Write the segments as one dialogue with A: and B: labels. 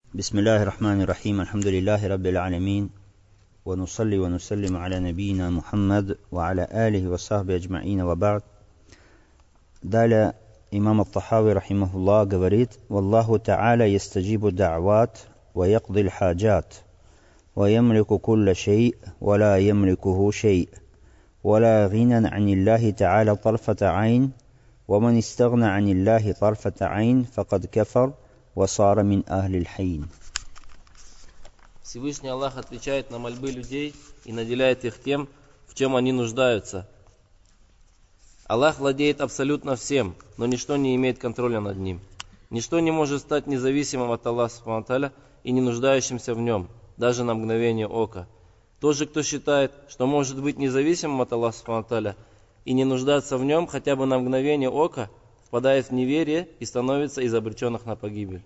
A: بسم الله الرحمن الرحيم الحمد لله رب العالمين ونصلي ونسلم على نبينا محمد وعلى آله وصحبه أجمعين وبعد. Далее имам ат-Тахави рахимахуллах говорит: «Валлаху та'аля ястаджибу да'ват ва якди л-хаджат ва ямлику кулля шей ва ла ямликуху шей ва ла гинан аниллахи та'аля тарфата айн ва ман истагна аниллахи тарфата айн факад кафар ва сара мин ахли л-хайн».
B: Всевышний Аллах отвечает на мольбы людей и наделяет их тем, в чем они нуждаются. Аллах владеет абсолютно всем, но ничто не имеет контроля над ним. Ничто не может стать независимым от Аллаха субхану ва тааля и не нуждающимся в нем, даже на мгновение ока. Тот же, кто считает, что может быть независимым от Аллаха субхану ва тааля и не нуждаться в нем хотя бы на мгновение ока, впадает в неверие и становится из обреченных на погибель.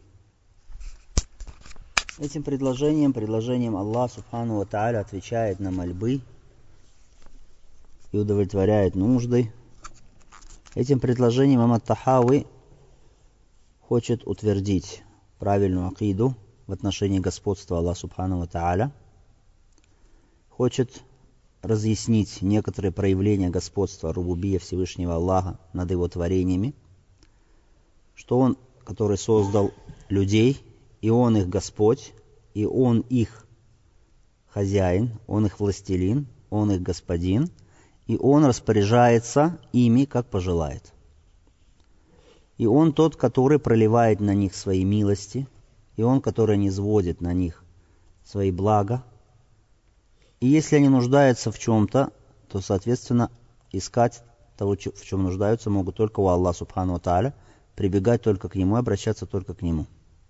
A: Этим предложением Аллах субхану ва тааля отвечает на мольбы и удовлетворяет нужды. Этим предложением имам ат-Тахави хочет утвердить правильную акиду в отношении господства Аллаха субхану ва тааля, хочет разъяснить некоторые проявления господства рубубия Всевышнего Аллаха над его творениями, что Он, который создал людей, и Он их Господь, и Он их хозяин, Он их властелин, Он их господин, и Он распоряжается ими, как пожелает. И Он тот, который проливает на них свои милости, и Он, который низводит на них свои блага. И если они нуждаются в чем-то, то, соответственно, искать того, в чем нуждаются, могут только у Аллаха субхану ва тааля, прибегать только к Нему и обращаться только к Нему.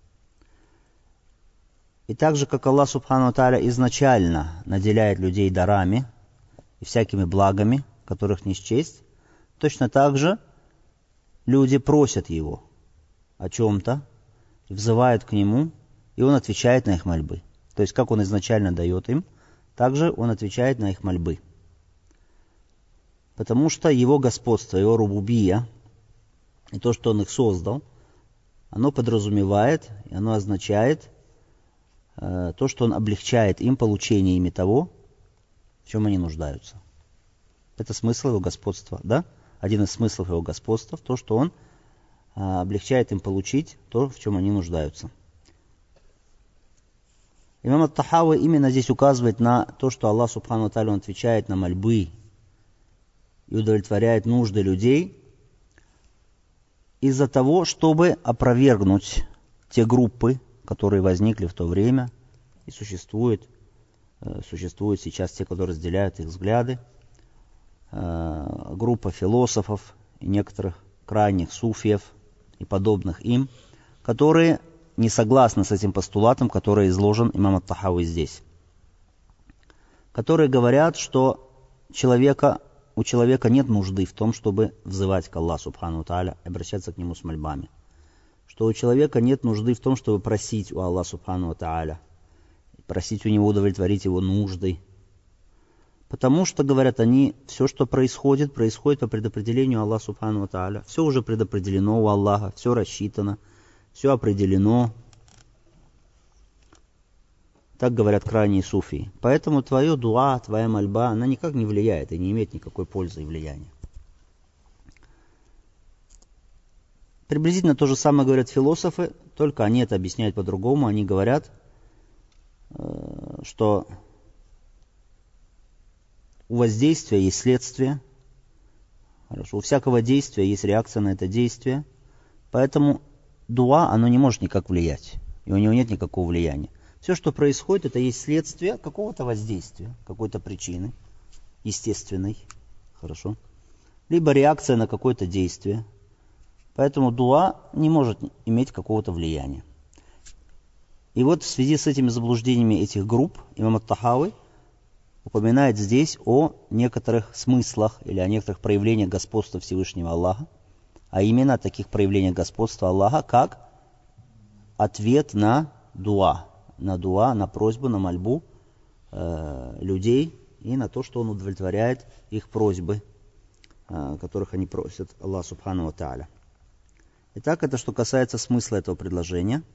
A: И так же, как Аллах субхану ва тааля изначально наделяет людей дарами и всякими благами, которых не счесть, точно так же люди просят Его о чем-то, взывают к Нему, и Он отвечает на их мольбы. То есть, как Он изначально дает им, также Он отвечает на их мольбы. Потому что Его господство, Его рубубия, и то, что Он их создал, оно подразумевает, и оно означает то, что Он облегчает им получение ими того, в чем они нуждаются. Это смысл Его господства, да? Один из смыслов Его господства, то, что Он облегчает им получить то, в чем они нуждаются. Имам ат-Тахави именно здесь указывает на то, что Аллах субхану ва тааля отвечает на мольбы и удовлетворяет нужды людей из-за того, чтобы опровергнуть те группы, которые возникли в то время и существуют сейчас те, которые разделяют их взгляды, группа философов и некоторых крайних суфиев и подобных им, которые не согласны с этим постулатом, который изложен имам ат-Тахави здесь, которые говорят, что у человека нет нужды в том, чтобы взывать к Аллаху субхану ва тааля, обращаться к Нему с мольбами, что у человека нет нужды в том, чтобы просить у Аллаха субхану ва тааля, просить у Него удовлетворить его нужды. Потому что, говорят они, все, что происходит по предопределению Аллаха субхану ва тааля. Все уже предопределено у Аллаха, все рассчитано, все определено. Так говорят крайние суфии. Поэтому твое дуа, твоя мольба, она никак не влияет и не имеет никакой пользы и влияния. Приблизительно то же самое говорят философы, только они это объясняют по-другому. Они говорят, что у воздействия есть следствие, у всякого действия есть реакция на это действие, поэтому дуа, оно не может никак влиять, и у него нет никакого влияния. Все, что происходит, это есть следствие какого-то воздействия, какой-то причины, естественной, хорошо, либо реакция на какое-то действие, поэтому дуа не может иметь какого-то влияния. И вот в связи с этими заблуждениями этих групп имам ат-Тахави упоминает здесь о некоторых смыслах или о некоторых проявлениях господства Всевышнего Аллаха, а именно о таких проявлениях господства Аллаха, как ответ на дуа, на просьбу, на мольбу людей и на то, что Он удовлетворяет их просьбы, которых они просят Аллах субхану ва тааля. Итак, это что касается смысла этого предложения.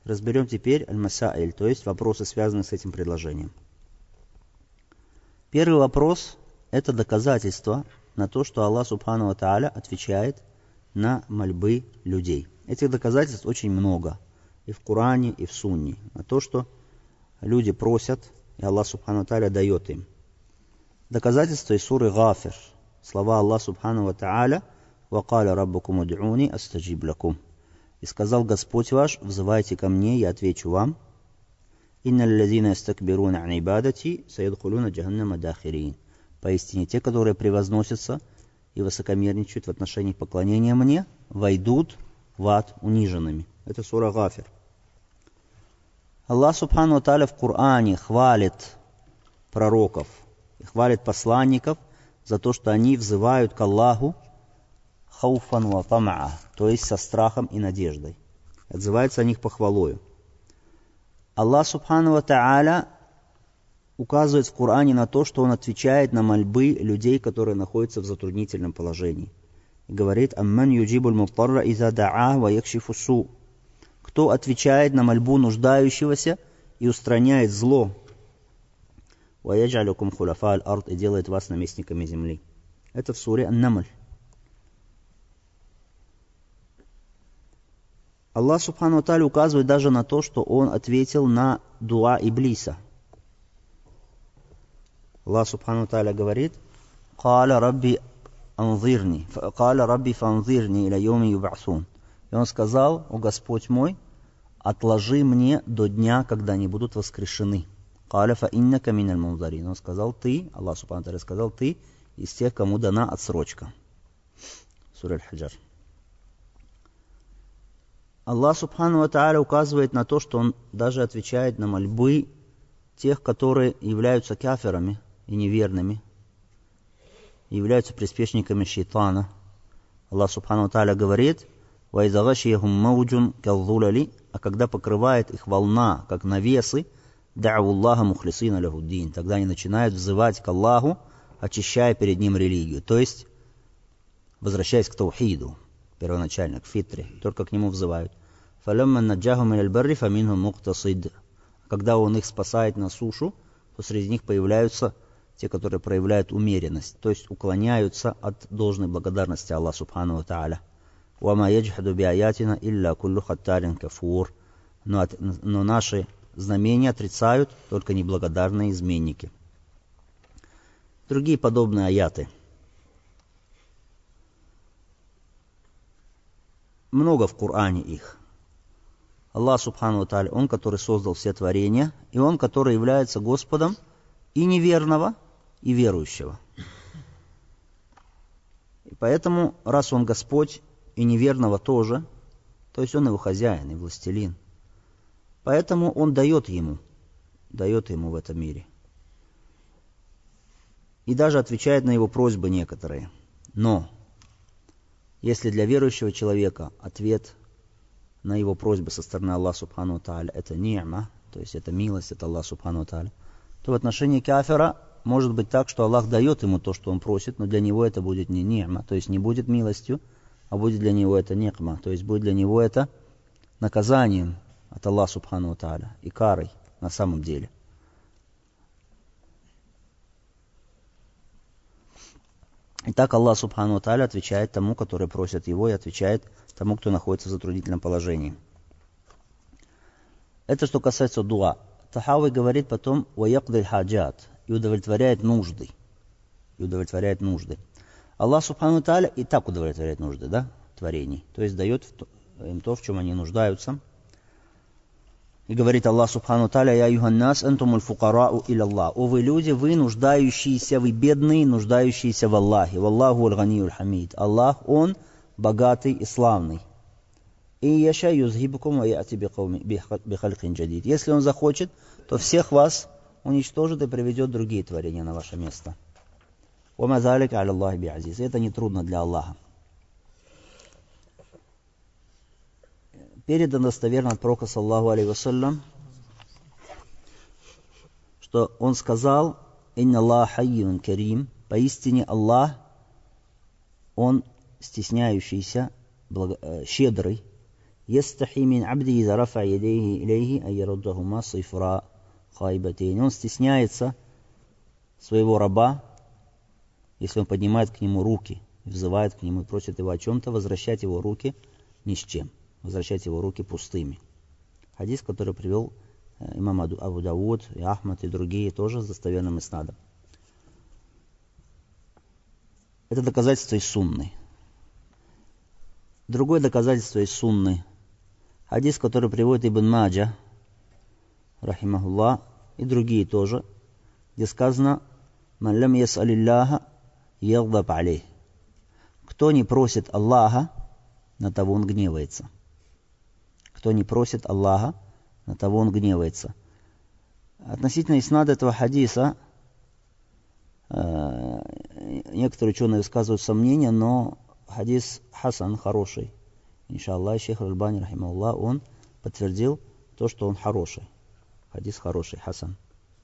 A: Разберем теперь аль-масаиль, то есть вопросы, связанные с этим предложением. Первый вопрос – это доказательство на то, что Аллах Субхану ва Тааля отвечает на мольбы людей. Этих доказательств очень много и в Коране, и в Сунне, на то, что люди просят, и Аллах Субхану ва Тааля дает им. Доказательство из суры Гафир, слова Аллаха Субхану ва Тааля: «Вакаля раббукум уд'уни астаджиб лакум». И сказал Господь ваш: взывайте ко мне, я отвечу вам. «Инналь лазина ястакбируна ан ибадати саядхулуна джаханнама дахирин». Поистине, те, которые превозносятся и высокомерничают в отношении поклонения мне, войдут в ад униженными. Это сура Гафир. Аллах Субхану ва Тааля в Коране хвалит пророков и хвалит посланников за то, что они взывают к Аллаху хауфан ва тамаа, то есть со страхом и надеждой. Отзывается о них похвалою. Аллах Субхану ва Тааля указывает в Коране на то, что Он отвечает на мольбы людей, которые находятся в затруднительном положении. И говорит: «Амман юджибуль муттарра иза да'а ва якшифу су». Кто отвечает на мольбу нуждающегося и устраняет зло. «Ва яджалюкум хуляфа аль-ард», и делает вас наместниками земли. Это в суре Ан-Намль. Аллах Субхану ва Тааля указывает даже на то, что Он ответил на дуа Иблиса. Аллах Субхану ва Тааля говорит: «Каля рабби фанзирни иля йоми юб'асун». И он сказал: «О Господь мой, отложи мне до дня, когда они будут воскрешены». «Каля фа иннака миналь мунзарин». Он сказал: ты, Аллах Субхану ва Тааля сказал: ты из тех, кому дана отсрочка. Сура Аль-Хаджар. Аллах Субхану ва Тааля указывает на то, что Он даже отвечает на мольбы тех, которые являются кафирами и неверными, являются приспешниками шайтана. Аллах Субхану ва Тааля говорит: «Ва иза гашияхум мауджун калзулали», а когда покрывает их волна, как навесы, «Дa'у Аллаха мухлисина лахуддин», тогда они начинают взывать к Аллаху, очищая перед Ним религию, то есть возвращаясь к таухиду, первоначально, к фитре, только к Нему взывают. «Фалямма наджаху миналь барри фаминхум муктасид». Когда Он их спасает на сушу, то среди них появляются те, которые проявляют умеренность, то есть уклоняются от должной благодарности Аллаху Субхану ва Тааля. «Вама яджхаду биаятина илля куллю хаттарин кафур». Но наши знамения отрицают только неблагодарные изменники. Другие подобные аяты. Много в Коране их. Аллах Субхану ва Тааля, Он, который создал все творения, и Он, который является Господом и неверного, и верующего. И поэтому, раз Он Господь, и неверного тоже, то есть Он его хозяин и властелин, поэтому Он дает ему в этом мире. И даже отвечает на его просьбы некоторые. Но, если для верующего человека ответ на его просьбы со стороны Аллаха Субхану ва Тааля это ни'ма, то есть это милость от Аллаха Субхану ва Тааля, то в отношении кафира может быть так, что Аллах дает ему то, что он просит, но для него это будет не ни'ма, то есть не будет милостью, а будет для него это никма, то есть будет для него это наказанием от Аллаха Субхану ва Тааля и карой на самом деле. Итак, Аллах Субхану ва Тааля отвечает тому, который просит его, и отвечает тому, кто находится в затруднительном положении. Это что касается дуа. Тахави говорит потом «Ваякдиль хаджат» и удовлетворяет нужды. Аллах Субхану ва Тааля и так удовлетворяет нужды, творений. То есть дает им то, в чем они нуждаются. И говорит Аллах Субхану ва Тааля: «Я юханнас антумуль фукарау иля Аллах». О вы люди, вы нуждающиеся, вы бедные, нуждающиеся в Аллахе. Валлаху аль-ганиюль хамид. Аллах, Он богатый и славный. И яша юзгибукум ва яати бихалькин джадид. Если Он захочет, то всех вас уничтожит и приведет другие творения на ваше место. Ва залика аля Аллахи биазиз. Это не трудно для Аллаха. Передано достоверно от пророка саллаллаху алейхи вассалям, что он сказал: «Инна Аллах хайюн карим». Поистине Аллах, Он стесняющийся, щедрый يستحي من عبده إذا رفع يديه إليه أن يردهما صفراء خائبتين. Он стесняется своего раба, если он поднимает к нему руки, взывает к нему и просит его о чем-то, возвращать его руки ни с чем, возвращать его руки пустыми. Хадис, который привел имам Абу Дауд и Ахмад и другие, тоже с достоверным иснадом. Это доказательство из сунны. Другое доказательство из сунны. Хадис, который приводит Ибн Маджа, рахимахуллах, и другие тоже, где сказано: «Ман лям яс'алиллаха ягдаб алейх». Кто не просит Аллаха, на того он гневается. Кто не просит Аллаха, на того он гневается. Относительно иснада этого хадиса, некоторые ученые высказывают сомнения, но хадис хасан, хороший. Иншаллах, шейх Аль-Альбани, рахимахуллах, он подтвердил то, что он хороший. Хадис хороший, хасан.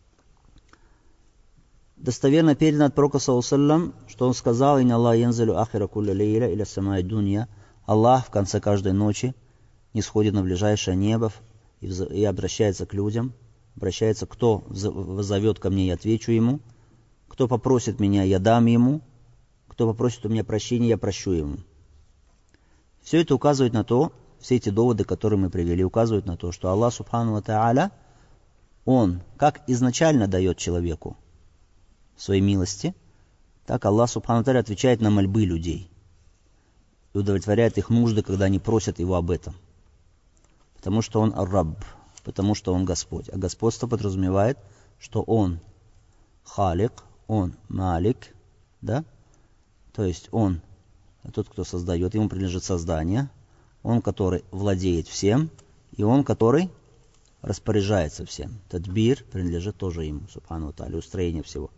A: Достоверно передано от пророка, саллаллаху, что он сказал: «Инна Аллах янзалю ахира кулля лейля иля самай дунья». Аллах в конце каждой ночи нисходит на ближайшее небо и обращается к людям. Обращается: кто воззовет ко мне, я отвечу ему. Кто попросит меня, я дам ему. Кто попросит у меня прощения, я прощу ему. Все это указывает на то, все эти доводы, которые мы привели, указывают на то, что Аллах Субхану ва Тааля, Он как изначально дает человеку своей милости, так Аллах Субхану ва Тааля отвечает на мольбы людей и удовлетворяет их нужды, когда они просят Его об этом. Потому что Он Ар-Рабб, потому что Он Господь. А господство подразумевает, что Он Халик, Он Малик, да? То есть Он тот, кто создает, ему принадлежит создание, он, который владеет всем, и он, который распоряжается всем. Тадбир принадлежит тоже ему, субхану ва тааля, устроение всего.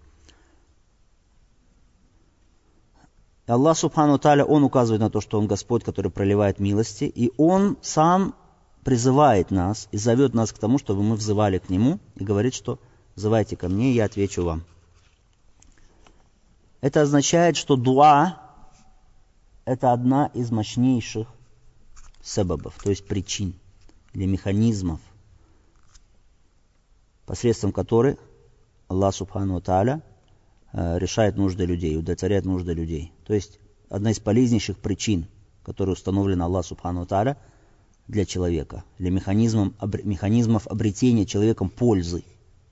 A: И Аллах, субхану ва тааля, он указывает на то, что он Господь, который проливает милости, и он сам призывает нас и зовет нас к тому, чтобы мы взывали к нему, и говорит, что взывайте ко мне, я отвечу вам. Это означает, что дуа — это одна из мощнейших сабабов, то есть причин или механизмов, посредством которых Аллах Субхану ва Тааля решает нужды людей, удовлетворяет нужды людей. То есть одна из полезнейших причин, которая установлена Аллах Субхану ва Тааля для человека, для механизмов обретения человеком пользы.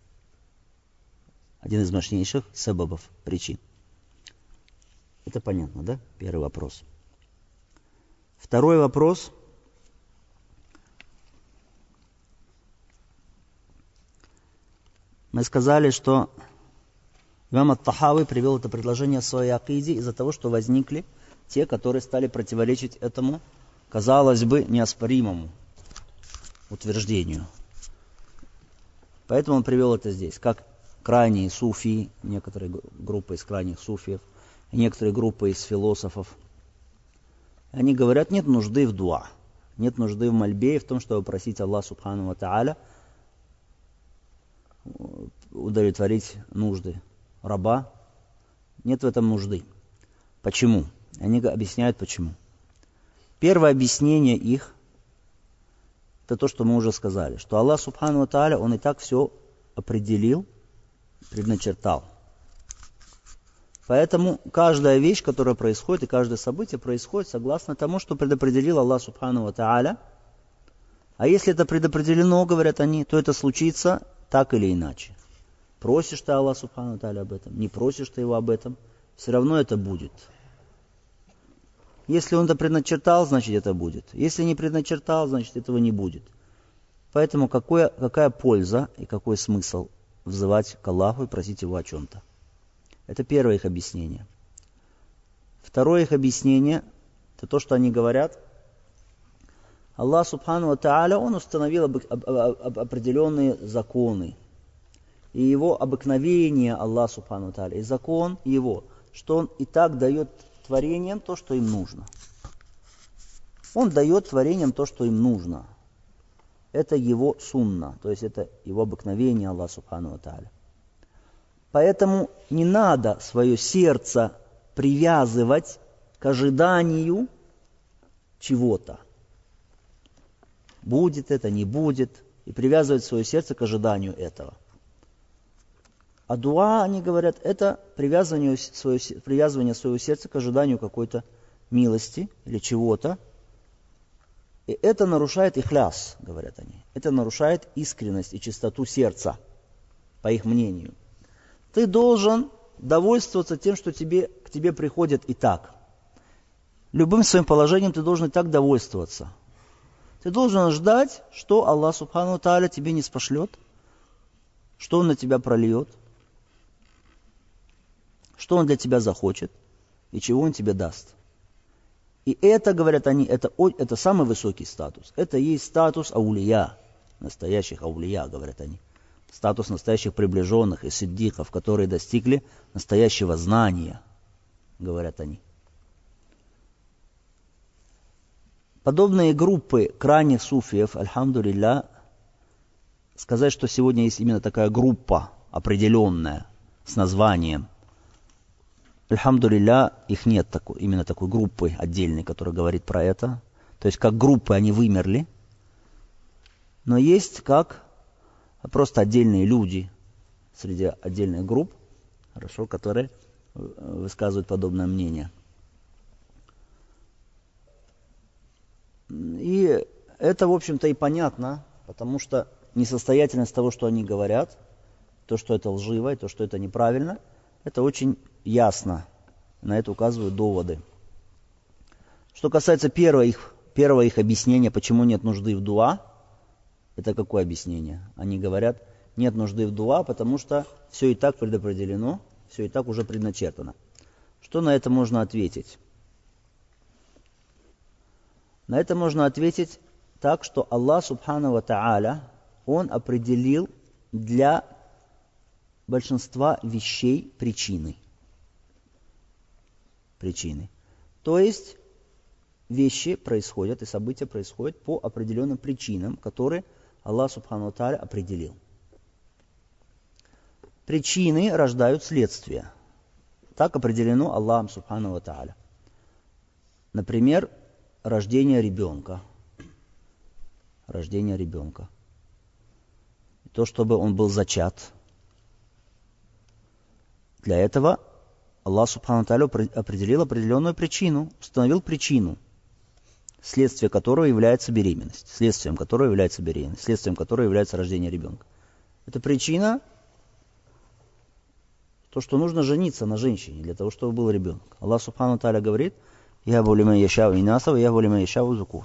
A: Один из мощнейших сабабов, причин. Это понятно, да? Первый вопрос. Второй вопрос. Мы сказали, что имам Ат-Тахави привел это предложение в своей акиде из-за того, что возникли те, которые стали противоречить этому, казалось бы, неоспоримому утверждению. Поэтому он привел это здесь, как крайние суфии, некоторые группы из крайних суфиев, некоторые группы из философов. Они говорят, нет нужды в дуа, нет нужды в мольбе и в том, чтобы просить Аллаха Субхану ва Тааля удовлетворить нужды раба. Нет в этом нужды. Почему? Они объясняют, почему. Первое объяснение их — это то, что мы уже сказали, что Аллах Субхану ва Тааля, Он и так все определил, предначертал. Поэтому каждая вещь, которая происходит, и каждое событие происходит согласно тому, что предопределил Аллах Субхану ва Тааля. А если это предопределено, говорят они, то это случится так или иначе. Просишь ты Аллах Субхану ва Тааля об этом, не просишь ты Его об этом, все равно это будет. Если Он это предначертал, значит это будет. Если не предначертал, значит этого не будет. Поэтому какая польза и какой смысл взывать к Аллаху и просить Его о чем-то? Это первое их объяснение. Второе их объяснение — это то, что они говорят. Аллах Субхану ва Тааля, Он установил определенные законы. И Его обыкновение Аллах Субхану ва Тааля, и закон Его, что Он и так дает творениям то, что им нужно. Он дает творениям то, что им нужно. Это Его сунна, то есть это Его обыкновение Аллах Субхану ва Тааля. Поэтому не надо свое сердце привязывать к ожиданию чего-то. будет это, не будет, и привязывает свое сердце к ожиданию этого. А дуа, они говорят, это привязывание своего сердца к ожиданию какой-то милости или чего-то. И это нарушает ихляс, говорят они. Это нарушает искренность и чистоту сердца, по их мнению. Ты должен довольствоваться тем, что к тебе приходит и так. Любым своим положением ты должен и так довольствоваться. Ты должен ждать, что Аллах Субхану ва Тааля тебе не спошлет, что Он на тебя прольет, что Он для тебя захочет и чего Он тебе даст. И это, говорят они, это самый высокий статус. Это и есть статус аулия, настоящих аулия, говорят они. Статус настоящих приближенных и сиддиков, которые достигли настоящего знания, говорят они. Подобные группы крайних суфиев, альхамдулилля, сказать, что сегодня есть именно такая группа определенная с названием, альхамдулилля, их нет именно такой группы отдельной, которая говорит про это. То есть как группы они вымерли, но есть как просто отдельные люди среди отдельных групп, хорошо, которые высказывают подобное мнение. И это, в общем-то, и понятно, потому что несостоятельность того, что они говорят, то, что это лживо, и то, что это неправильно, это очень ясно. На это указывают доводы. Что касается первого их объяснения, почему нет нужды в дуа, это какое объяснение? Они говорят, нет нужды в дуа, потому что все и так предопределено, все и так уже предначертано. Что на это можно ответить? На это можно ответить так, что Аллах Субхану ва Тааля, Он определил для большинства вещей причины. То есть вещи происходят и события происходят по определенным причинам, которые Аллах Субхану ва Тааля определил. Причины рождают следствия. Так определено Аллахом Субхану ва Тааля. Например, рождение ребенка. То, чтобы он был зачат. Для этого Аллах Субхану ва Тааля определил определенную причину, установил причину, следствием которого является беременность, следствием которого является рождение ребенка. Это причина, то, что нужно жениться на женщине для того, чтобы был ребенок. Аллах Субхану ва Тааля говорит, «Яхабу лиман яшау инаса, ва яхабу лиман яшау зукур».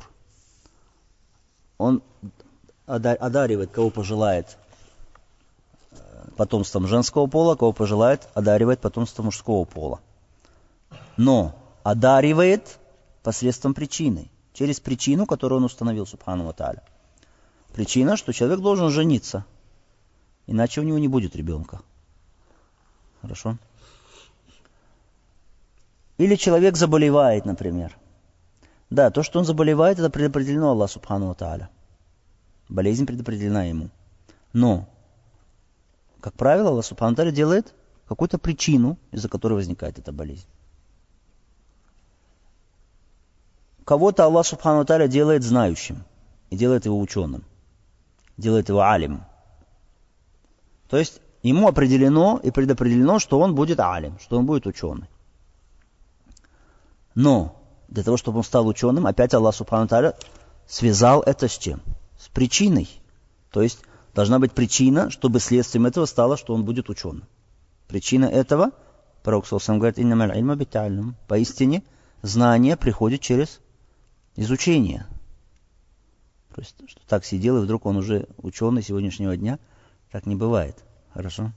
A: Он одаривает, кого пожелает, потомством женского пола, кого пожелает, одаривает потомством мужского пола. Но одаривает посредством причины, через причину, которую он установил, Субхану ва Тааля. Причина, что человек должен жениться, иначе у него не будет ребенка. Хорошо? Или человек заболевает, например. Да, то, что он заболевает, это предопределено Аллаху Субхану ва Тааля. Болезнь предопределена ему. Но, как правило, Аллах Субхану ва Тааля делает какую-то причину, из-за которой возникает эта болезнь. Кого-то Аллах Субхану ва Тааля делает знающим и делает его ученым, делает его алим. То есть ему определено и предопределено, что он будет алим, что он будет ученый. Но для того, чтобы он стал ученым, опять Аллах Субхану ва Тааля связал это с чем? С причиной. То есть должна быть причина, чтобы следствием этого стало, что он будет ученым. Причина этого, пророк ﷺ говорит, «Иннамаль ильма биталлюм». Поистине, знание приходит через изучение. То есть, что так сидел, и вдруг он уже ученый сегодняшнего дня. Так не бывает. Хорошо?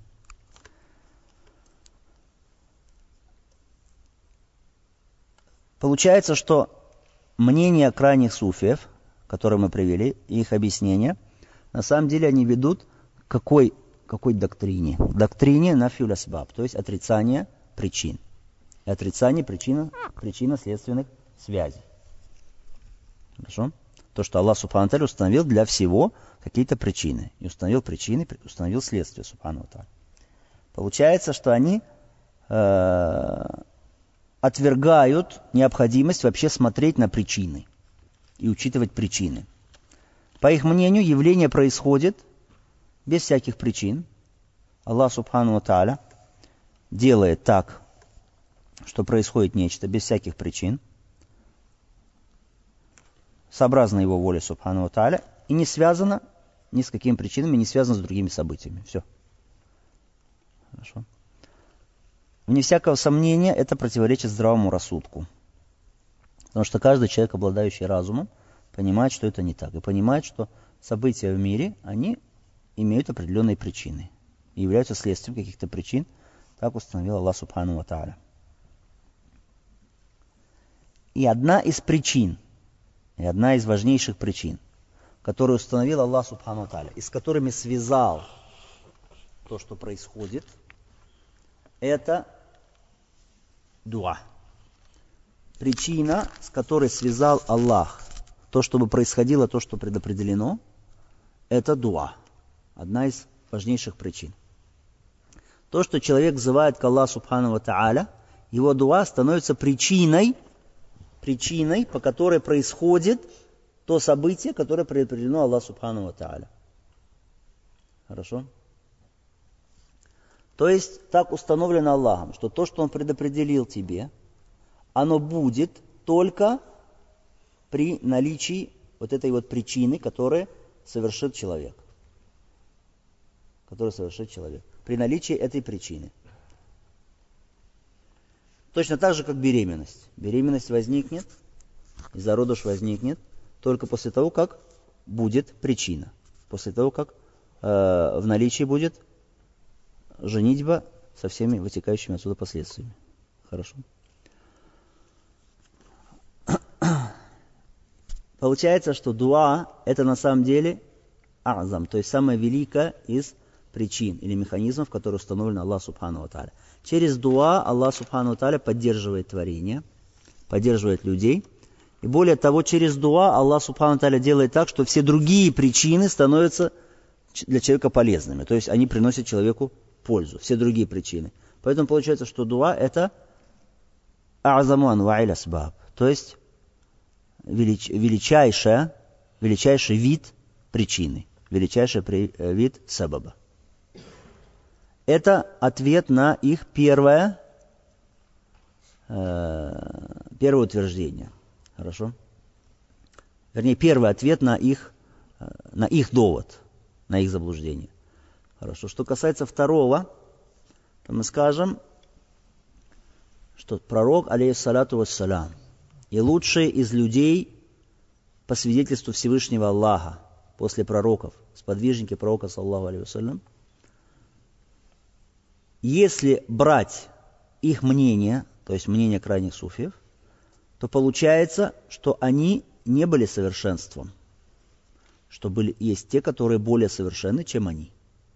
A: Получается, что мнение крайних суфиев, которые мы привели, и их объяснения, на самом деле они ведут к какой доктрине? К доктрине нафюль асбаб, то есть отрицание причин. И отрицание причинно-следственных связей. Хорошо? То, что Аллах Субхану ва Тааля установил для всего какие-то причины. И установил причины, установил следствие Субхану ва Тааля. Получается, что они отвергают необходимость вообще смотреть на причины и учитывать причины. По их мнению, явление происходит без всяких причин. Аллах Субхану ва Тааля делает так, что происходит нечто без всяких причин, сообразно его воле Субхану ва Тааля, и не связано ни с какими причинами, не связано с другими событиями. Все. Хорошо. Вне всякого сомнения, это противоречит здравому рассудку. Потому что каждый человек, обладающий разумом, понимает, что это не так. И понимает, что события в мире, они имеют определенные причины. И являются следствием каких-то причин. Так установил Аллах Субхану ва Тааля. И одна из причин, и одна из важнейших причин, которую установил Аллах Субхану ва Тааля, и с которыми связал то, что происходит, это дуа. Причина, с которой связал Аллах то, чтобы происходило, то, что предопределено, это дуа. Одна из важнейших причин. То, что человек взывает к Аллаху Субхану ва Тааля, его дуа становится причиной, по которой происходит то событие, которое предопределено Аллаху Субхану ва Тааля. Хорошо? То есть, так установлено Аллахом, что то, что Он предопределил тебе, оно будет только при наличии вот этой вот причины, которую совершит человек. При наличии этой причины. Точно так же, как беременность. Беременность возникнет, и зародыш возникнет только после того, как будет причина. После того, как в наличии будет женитьба со всеми вытекающими отсюда последствиями. Хорошо. Получается, что дуа это на самом деле азам, то есть самая великая из причин или механизмов, которые установлены Аллах Субхану ва Тааля. Через дуа Аллах Субхану ва Тааля поддерживает творение, поддерживает людей. И более того, через дуа Аллах Субхану ва Тааля делает так, что все другие причины становятся для человека полезными. То есть они приносят человеку пользу, все другие причины. Поэтому получается, что дуа это азаму анва'иль асбаб, то есть величайший вид причины, величайший вид сабаба. Это ответ на их первое утверждение. Хорошо? Вернее, первый ответ на их довод, на их заблуждение. Хорошо. Что касается второго, то мы скажем, что пророк, алейхиссалату вассалям, и лучшие из людей по свидетельству Всевышнего Аллаха после пророков, сподвижники пророка, саллаллаху алейхи вассалям, если брать их мнение, то есть мнение крайних суфиев, то получается, что они не были совершенством, что есть те, которые более совершенны, чем они.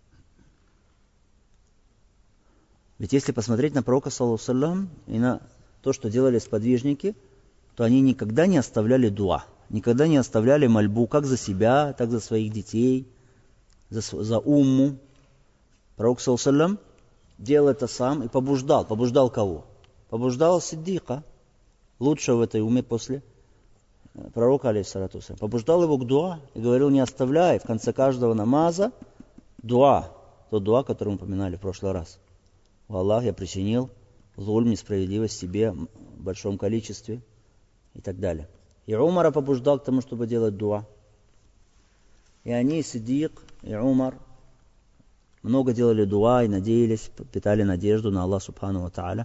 A: Ведь если посмотреть на пророка, саллаллаху алейхи вассалям, и на то, что делали сподвижники, то они никогда не оставляли дуа, никогда не оставляли мольбу как за себя, так за своих детей, за умму. Пророк, саллаллаху алейхи вассалям, делал это сам и побуждал. Побуждал кого? Побуждал Сиддика, лучшего в этой уме после пророка, алейхиссалату вассалям. Побуждал его к дуа и говорил: не оставляй в конце каждого намаза дуа. То дуа, который мы упоминали в прошлый раз. О Аллах, я причинил зульм, несправедливость себе в большом количестве и так далее. И Умара побуждал к тому, чтобы делать дуа. И они, Сиддик и Умар, много делали дуа и надеялись, питали надежду на Аллах Субхану ва Тааля.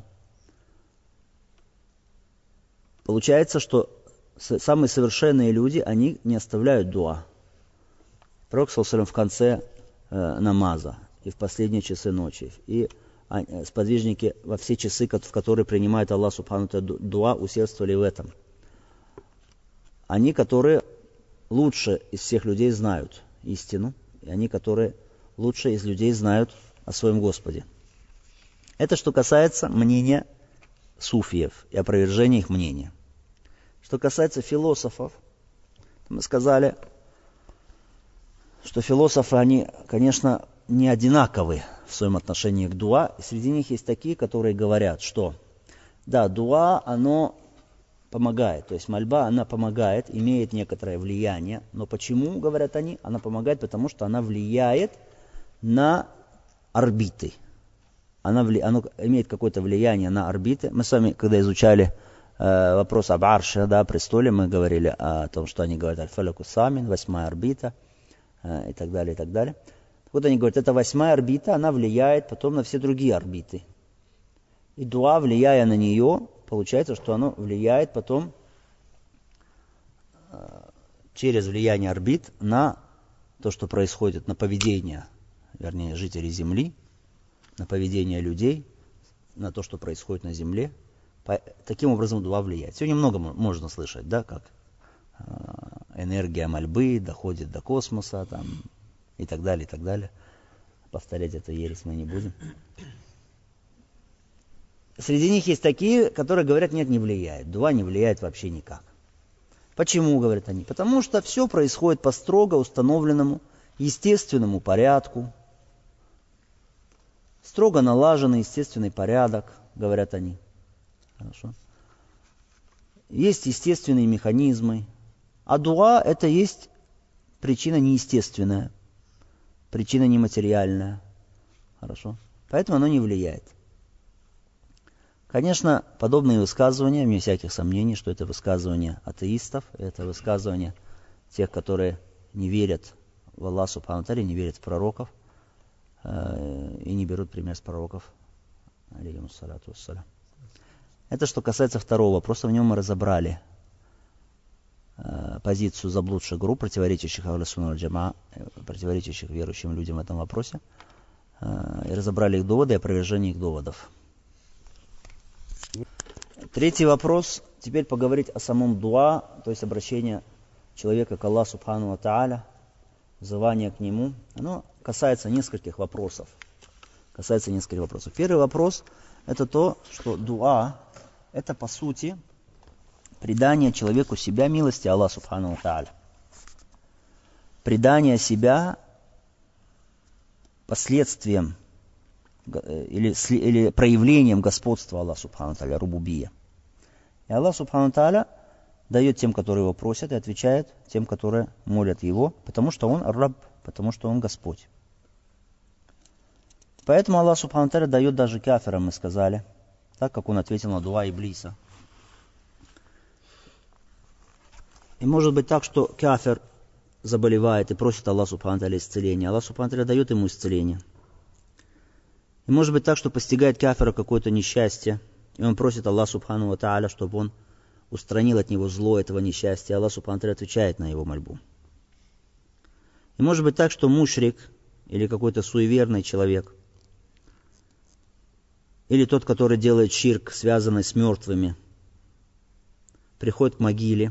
A: Получается, что самые совершенные люди, они не оставляют дуа. Пророк, саллаллаху алейхи ва саллям, в конце намаза и в последние часы ночи, и сподвижники во все часы, в которые принимает Аллах Субхану ва Тааля дуа, усердствовали в этом. Они, которые лучше из всех людей знают истину, и они, которые лучше из людей знают о своем Господе. Это что касается мнения суфиев и опровержения их мнения. Что касается философов, мы сказали, что философы, они, конечно, не одинаковы в своем отношении к дуа. И среди них есть такие, которые говорят, что да, дуа, оно помогает. То есть мольба, она помогает, имеет некоторое влияние. Но почему, говорят они, она помогает? Потому что она влияет на орбиты. Оно имеет какое-то влияние на орбиты. Мы с вами, когда изучали вопрос об Арше, да, престоле, мы говорили о том, что они говорят аль-фаляку самин, 8-я орбита и так далее, и так далее. Вот они говорят, эта 8-я орбита, она влияет потом на все другие орбиты. И дуа, влияя на нее, получается, что оно влияет потом через влияние орбит на то, что происходит, на поведение, вернее, жителей Земли, на поведение людей, на то, что происходит на Земле. Таким образом дуа влияет. Сегодня много можно слышать, да, как энергия мольбы доходит до космоса, там, и так далее, и так далее. Повторять эту ересь мы не будем. Среди них есть такие, которые говорят, нет, не влияет. Дуа не влияет вообще никак. Почему, говорят они? Потому что все происходит по строго установленному, естественному порядку. Строго налаженный естественный порядок, говорят они. Хорошо. Есть естественные механизмы. А дуа это есть причина неестественная, причина нематериальная. Хорошо. Поэтому оно не влияет. Конечно, подобные высказывания, вне всяких сомнений, что это высказывания атеистов, это высказывания тех, которые не верят в Аллаха Субхану ва Тааля, не верят в пророков и не берут пример с пророков. Алейхиссалату вассалям. Это что касается второго вопроса, в нем мы разобрали позицию заблудших групп, противоречащих Ахлю Сунна валь Джамаа, противоречащих верующим людям в этом вопросе, и разобрали их доводы и опровержение их доводов. Третий вопрос, теперь поговорить о самом дуа, то есть обращение человека к Аллаху Субхану ва Тааля, взывание к Нему. Оно касается нескольких вопросов. Первый вопрос – это то, что дуа – это по сути предание человеку себя милости Аллаха Субхану ва Тааля. Предание последствием или проявлением господства Аллаха Субхану ва Тааля, рубубия. И Аллах Субхану ва Тааля дает тем, которые его просят, и отвечает тем, которые молят его, потому что он Рабб, потому что он Господь. Поэтому Аллах Субхану ва Тааля дает даже кафирам, мы сказали, так как он ответил на дуа Иблиса. И может быть так, что кафир заболевает и просит Аллаха Субхану ва Тааля исцеления. Аллах Субхану ва Тааля дает ему исцеление. И может быть так, что постигает кафира какое-то несчастье, и он просит Аллаха Субхану ва Тааля, чтобы он устранил от него зло этого несчастья. Аллах Субхану ва Тааля отвечает на его мольбу. И может быть так, что мушрик или какой-то суеверный человек, или тот, который делает ширк, связанный с мертвыми, приходит к могиле,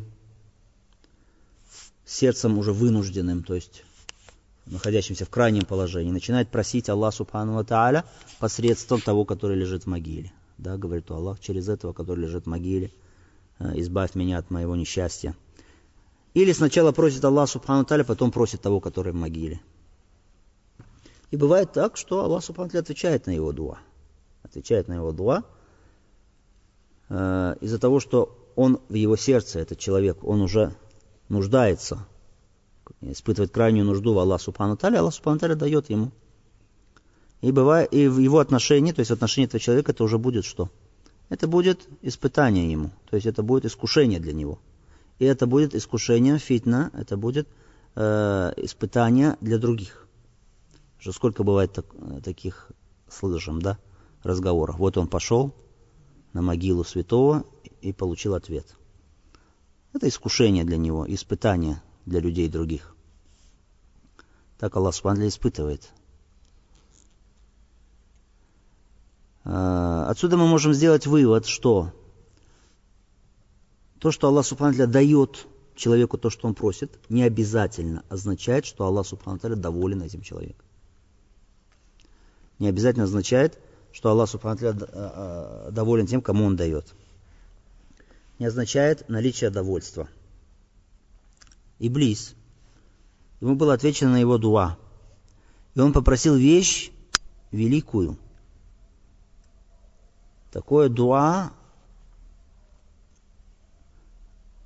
A: сердцем уже вынужденным, то есть находящимся в крайнем положении, начинает просить Аллаха Субхану ва Тааля посредством того, который лежит в могиле. Да, говорит Аллах, через этого, который лежит в могиле, избавь меня от моего несчастья. Или сначала просит Аллаха Субхану ва Тааля, потом просит того, который в могиле. И бывает так, что Аллах Субхану ва Тааля отвечает на его дуа. Из-за того, что он в его сердце, этот человек, он уже нуждается, испытывает крайнюю нужду в Аллахе Субхану ва Тааля, Аллах Субхану ва Тааля дает ему. И в его отношении, то есть в отношении этого человека, это уже будет что? Это будет испытание ему, то есть это будет искушение для него. И это будет искушение, фитна, это будет испытание для других. Что сколько бывает таких, слышим, да, разговоров. Вот он пошел на могилу святого и получил ответ. Это искушение для него, испытание для людей других. Так Аллах Субхану ва Тааля испытывает. Отсюда мы можем сделать вывод, что то, что Аллах Субхану ва Тааля дает человеку то, что он просит, не обязательно означает, что Аллах Субхану ва Тааля доволен этим человеком. Не обязательно означает, что Аллах Субхану ва Тааля доволен тем, кому он дает. Не означает наличие довольства. Иблис, ему было отвечено на его дуа, и он попросил вещь великую. Такое дуа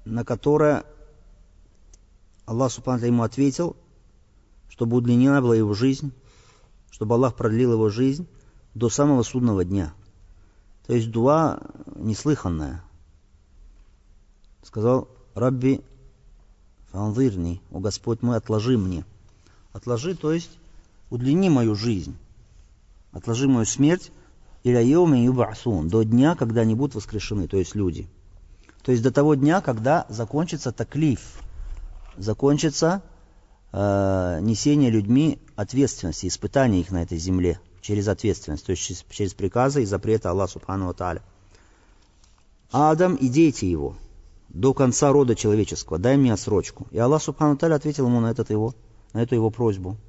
A: на которое Аллах Субхану ему ответил, чтобы удлинена была его жизнь, чтобы Аллах продлил его жизнь до самого судного дня. То есть дуа неслыханная. Сказал: Рабби фанзирни, о Господь мой, отложи мне. Отложи, то есть удлини мою жизнь. Отложи мою смерть иля йауми юб'асун, до дня, когда они будут воскрешены, то есть люди. То есть до того дня, когда закончится таклиф, закончится несение людьми ответственности, испытание их на этой земле через ответственность, то есть через приказы и запреты Аллаха Субхану ва Тааля. Адам и дети его до конца рода человеческого, дай мне отсрочку. И Аллах Субхану ва Тааля ответил ему на эту его просьбу.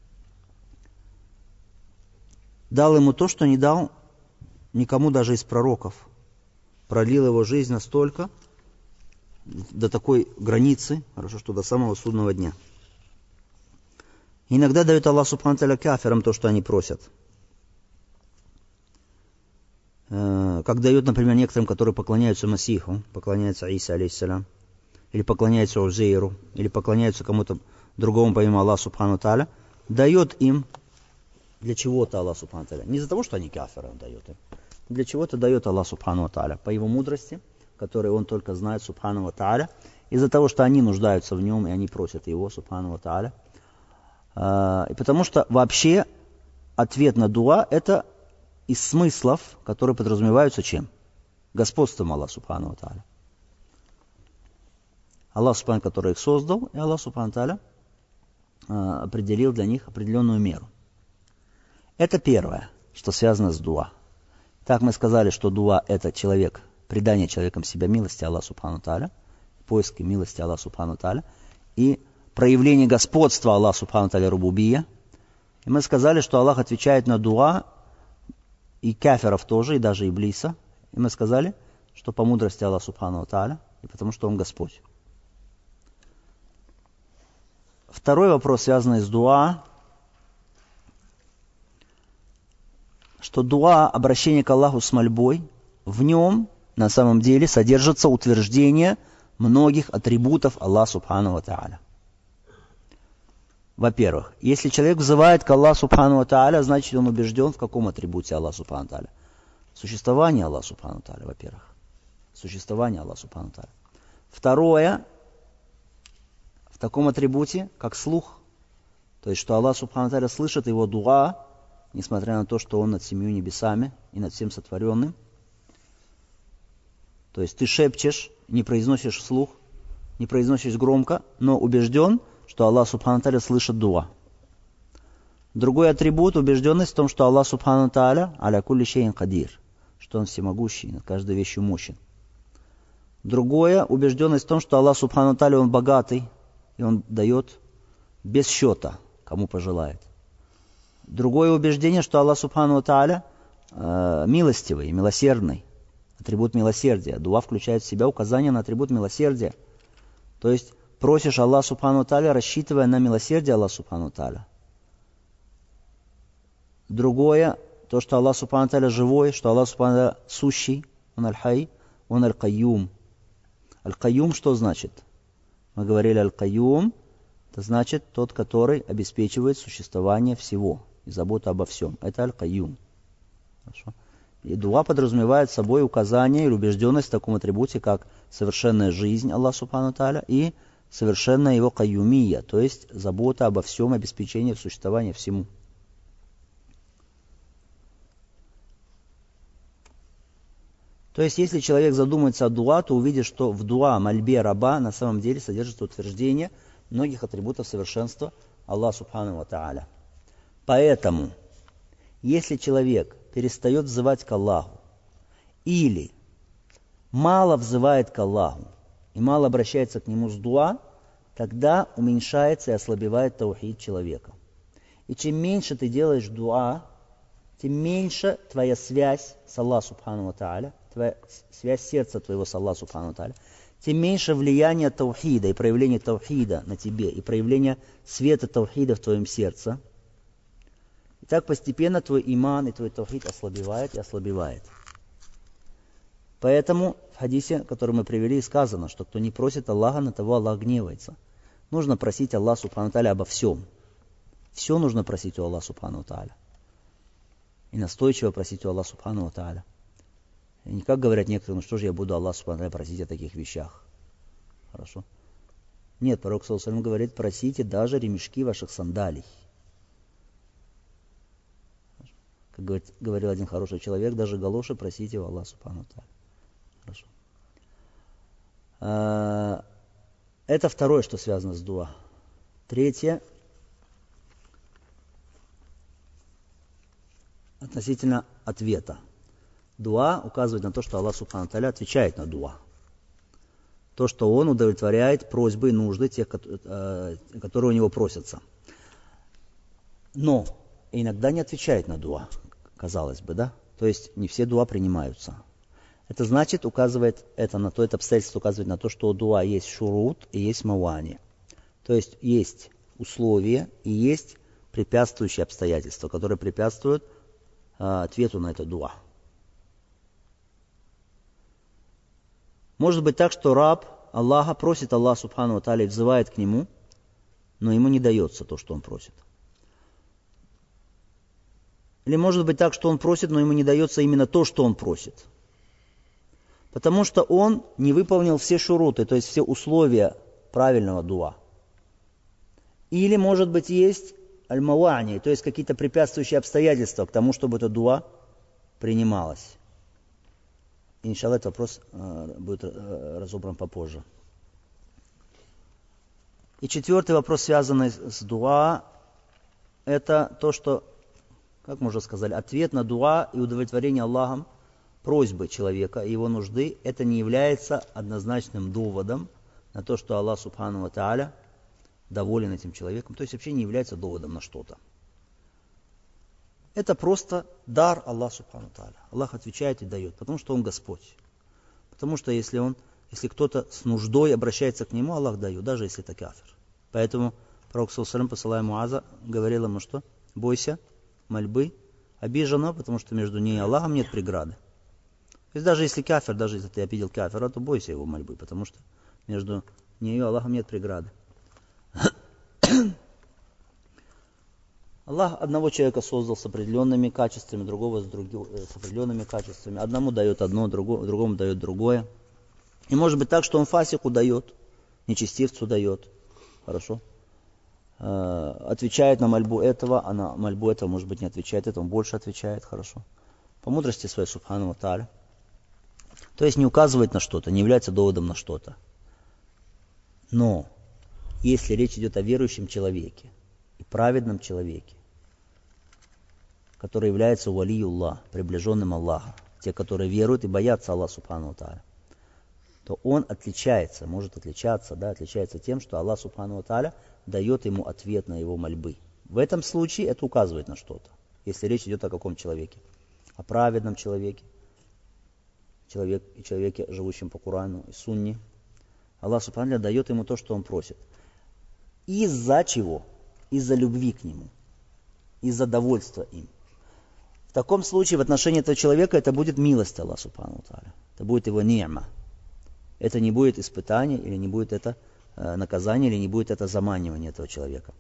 A: Дал ему то, что не дал никому даже из пророков. Продлил его жизнь настолько, до такой границы, хорошо, что до самого судного дня. Иногда дает Аллах Субхану ва Тааля кафирам то, что они просят. Как дает, например, некоторым, которые поклоняются Масиху, поклоняются Иса, алейхиссалям, или поклоняются Узейру, или поклоняются кому-то другому помимо Аллаха Субхану ва Тааля, дает им для чего-то Аллах Субхану ва Тааля. Не из-за того, что они кафиры, он дает им. Для чего-то дает Аллах Субхану ва Тааля. По его мудрости, которую он только знает, Субхану ва Тааля, из-за того, что они нуждаются в нем, и они просят его, Субхану ва Тааля. И потому что вообще ответ на дуа – это из смыслов, которые подразумеваются чем? Господством Аллаха Субхану ва Тааля. Аллах Субхану, который их создал, и Аллах Субхану ва Тааля определил для них определенную меру. Это первое, что связано с дуа. Так мы сказали, что дуа – это человек, предание человеком себя милости Аллаха Субхану ва Тааля, поиски милости Аллаха Субхану ва Тааля и проявление господства Аллаха Субхану ва Тааля рубубия. И мы сказали, что Аллах отвечает на дуа и кафиров тоже, и даже Иблиса. И мы сказали, что по мудрости Аллаха Субхану ва Тааля, и потому что Он Господь. Второй вопрос, связанный с дуа, что дуа, обращение к Аллаху с мольбой, в нем на самом деле содержится утверждение многих атрибутов Аллаха Субхану ва Тааля. Во-первых, если человек взывает к Аллаху Субхану ва Тааля, значит он убежден в каком атрибуте Аллаха Субхану ва Тааля? Существование Аллаха Субхану ва Тааля, во-первых. Существование Аллаха Субхану ва Тааля. Второе, в таком атрибуте, как слух. То есть, что Аллах Субхану ва Тааля слышит его дуа, несмотря на то, что он над 7 небесами и над всем сотворенным. То есть, ты шепчешь, не произносишь вслух, не произносишь громко, но убежден, что Аллах Субхану ва Тааля слышит дуа. Другой атрибут – убежденность в том, что Аллах Субхану ва Тааля аля кулли шейин кадир, что Он всемогущий, над каждой вещью мощен. Другое – убежденность в том, что Аллах Субхану ва Тааля Он богатый, и Он дает без счета, кому пожелает. Другое убеждение, что Аллах Субхану ва Тааля милостивый, милосердный, атрибут милосердия. Дуа включает в себя указание на атрибут милосердия. То есть, просишь Аллаха Субхану ва Тааля, рассчитывая на милосердие Аллаха Субхану ва Тааля. Другое, то, что Аллах Субхану ва Тааля живой, что Аллах Субхану ва Тааля сущий, Он аль-хай, Он аль-кайюм. Аль-кайюм что значит? Мы говорили аль-кайюм, это значит тот, который обеспечивает существование всего и заботу обо всем. Это аль-кайюм. Хорошо. И дуа подразумевает собой указание или убежденность в таком атрибуте, как совершенная жизнь Аллаха Субхану ва Тааля и совершенная его кайюмия, то есть забота обо всем, обеспечение существования всему. То есть, если человек задумается о дуа, то увидит, что в дуа, мольбе раба на самом деле содержится утверждение многих атрибутов совершенства Аллаха Субхану ва Тааля. Поэтому, если человек перестает взывать к Аллаху или мало взывает к Аллаху и мало обращается к Нему с дуа, тогда уменьшается и ослабевает таухид человека. И чем меньше ты делаешь дуа, тем меньше твоя связь с Аллахом Субхану ва Тааля, твоя связь сердца твоего с Аллахом Субхану ва Тааля, тем меньше влияние таухида и проявление таухида на тебе, и проявление света таухида в твоем сердце. И так постепенно твой иман и твой таухид ослабевает и ослабевает. Поэтому в хадисе, который мы привели, сказано, что кто не просит Аллаха, на того Аллах гневается. Нужно просить Аллаха Субхану Тааля обо всем. Все нужно просить у Аллаха Субхану Тааля. И настойчиво просить у Аллаха Субхану Тааля. И не как говорят некоторые, ну что же я буду Аллаха Субхану Тааля просить о таких вещах. Хорошо? Нет, пророк саллаллаху алейхи ва саллям говорит, просите даже ремешки ваших сандалий. Как говорил один хороший человек, даже галоши просите у Аллаха Субхану Тааля. Хорошо. Это второе, что связано с дуа. Третье. Относительно ответа. Дуа указывает на то, что Аллах Субхану Тааля отвечает на дуа. То, что Он удовлетворяет просьбы и нужды тех, которые у Него просятся. Но иногда не отвечает на дуа, казалось бы, да? То есть не все дуа принимаются. Это значит, указывает это на то, это обстоятельство указывает на то, что у дуа есть шурут и есть мавани. То есть есть условия и есть препятствующие обстоятельства, которые препятствуют ответу на это дуа. Может быть так, что раб Аллаха просит Аллаха Субхану ва Тааля и взывает к Нему, но ему не дается то, что он просит. Или может быть так, что он просит, но ему не дается именно то, что он просит. Потому что он не выполнил все шуруты, то есть все условия правильного дуа. Или, может быть, есть аль-мавани, то есть какие-то препятствующие обстоятельства к тому, чтобы это дуа принималось. Иншаллах, этот вопрос будет разобран попозже. И четвертый вопрос, связанный с дуа, это то, что, как мы уже сказали, ответ на дуа и удовлетворение Аллахом просьбы человека и его нужды, это не является однозначным доводом на то, что Аллах Субхану ва Тааля доволен этим человеком, то есть вообще не является доводом на что-то. Это просто дар Аллаха Субхану ва Тааля. Аллах отвечает и дает, потому что Он Господь. Потому что если кто-то с нуждой обращается к Нему, Аллах дает, даже если это кафир. Поэтому пророк саллаллаху алейхи ва саллям, посылая Муаза, говорил ему, что бойся мольбы обиженного, потому что между ней и Аллахом нет преграды. То есть даже если кафир, даже если ты обидел кафира, то бойся его мольбы, потому что между ней и Аллахом нет преграды. Аллах одного человека создал с определенными качествами, другого с определенными качествами. Одному дает одно, другому дает другое. И может быть так, что он фасику дает, нечестивцу дает. Хорошо? Отвечает на мольбу этого, а на мольбу этого, может быть, не отвечает, это он больше отвечает. Хорошо? По мудрости своей, Субхану ва Тааля. То есть не указывает на что-то, не является доводом на что-то. Но если речь идет о верующем человеке и праведном человеке, который является валиюллах, приближенным Аллаха, те, которые веруют и боятся Аллаха Субхану ва Тааля, то он отличается, может отличаться, отличается тем, что Аллах Субхану ва Тааля дает ему ответ на его мольбы. В этом случае это указывает на что-то, если речь идет о каком человеке? О праведном человеке, человеке, живущем по Корану и Сунне. Аллах Субхану ва Тааля дает ему то, что он просит. Из-за чего? Из-за любви к нему, из-за довольства им. В таком случае в отношении этого человека это будет милость Аллаха Субхану ва Тааля. Это будет его ни'ма. Это не будет испытание, или не будет это наказание, или не будет это заманивание этого человека.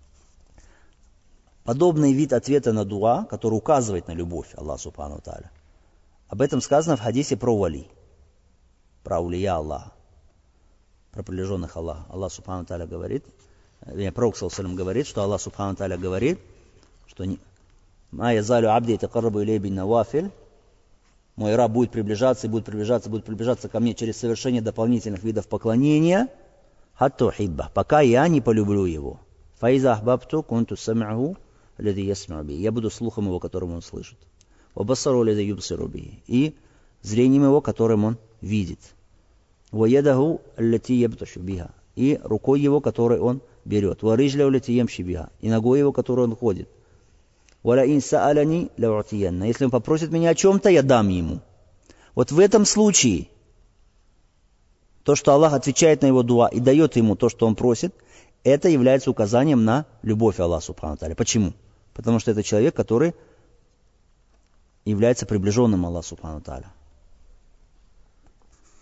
A: Подобный вид ответа на дуа, который указывает на любовь Аллаха Субхану ва Тааля. Об этом сказано в хадисе про вали, про аулия Аллаха, про приближенных Аллаха. Аллах Субхану ва Тааля говорит, пророк саллаллаху алейхи ва саллям говорит, что Аллах Субхану ва Тааля говорит, что «Ма язалю абди такаррабу илей бин навафиль». Мой раб будет приближаться и будет приближаться ко мне через совершение дополнительных видов поклонения, хатту хибба, пока я не полюблю его. Фаиза ахбабту кунту сам'аху лади ясмa'у би. Я буду слухом его, которым он слышит. Ва басару лади юбсиру би. И зрением его, которым он видит. Ва ядаху аллати ябташу биха. И рукой его, которой он берет. Ва риджляу лати ямши биха. И ногой его, которой он ходит. Если он попросит меня о чем-то, я дам ему. Вот в этом случае, то, что Аллах отвечает на его дуа и дает ему то, что он просит, это является указанием на любовь Аллаха Субхану ва Тааля. Почему? Потому что это человек, который является приближенным Аллаху Субхану ва Тааля.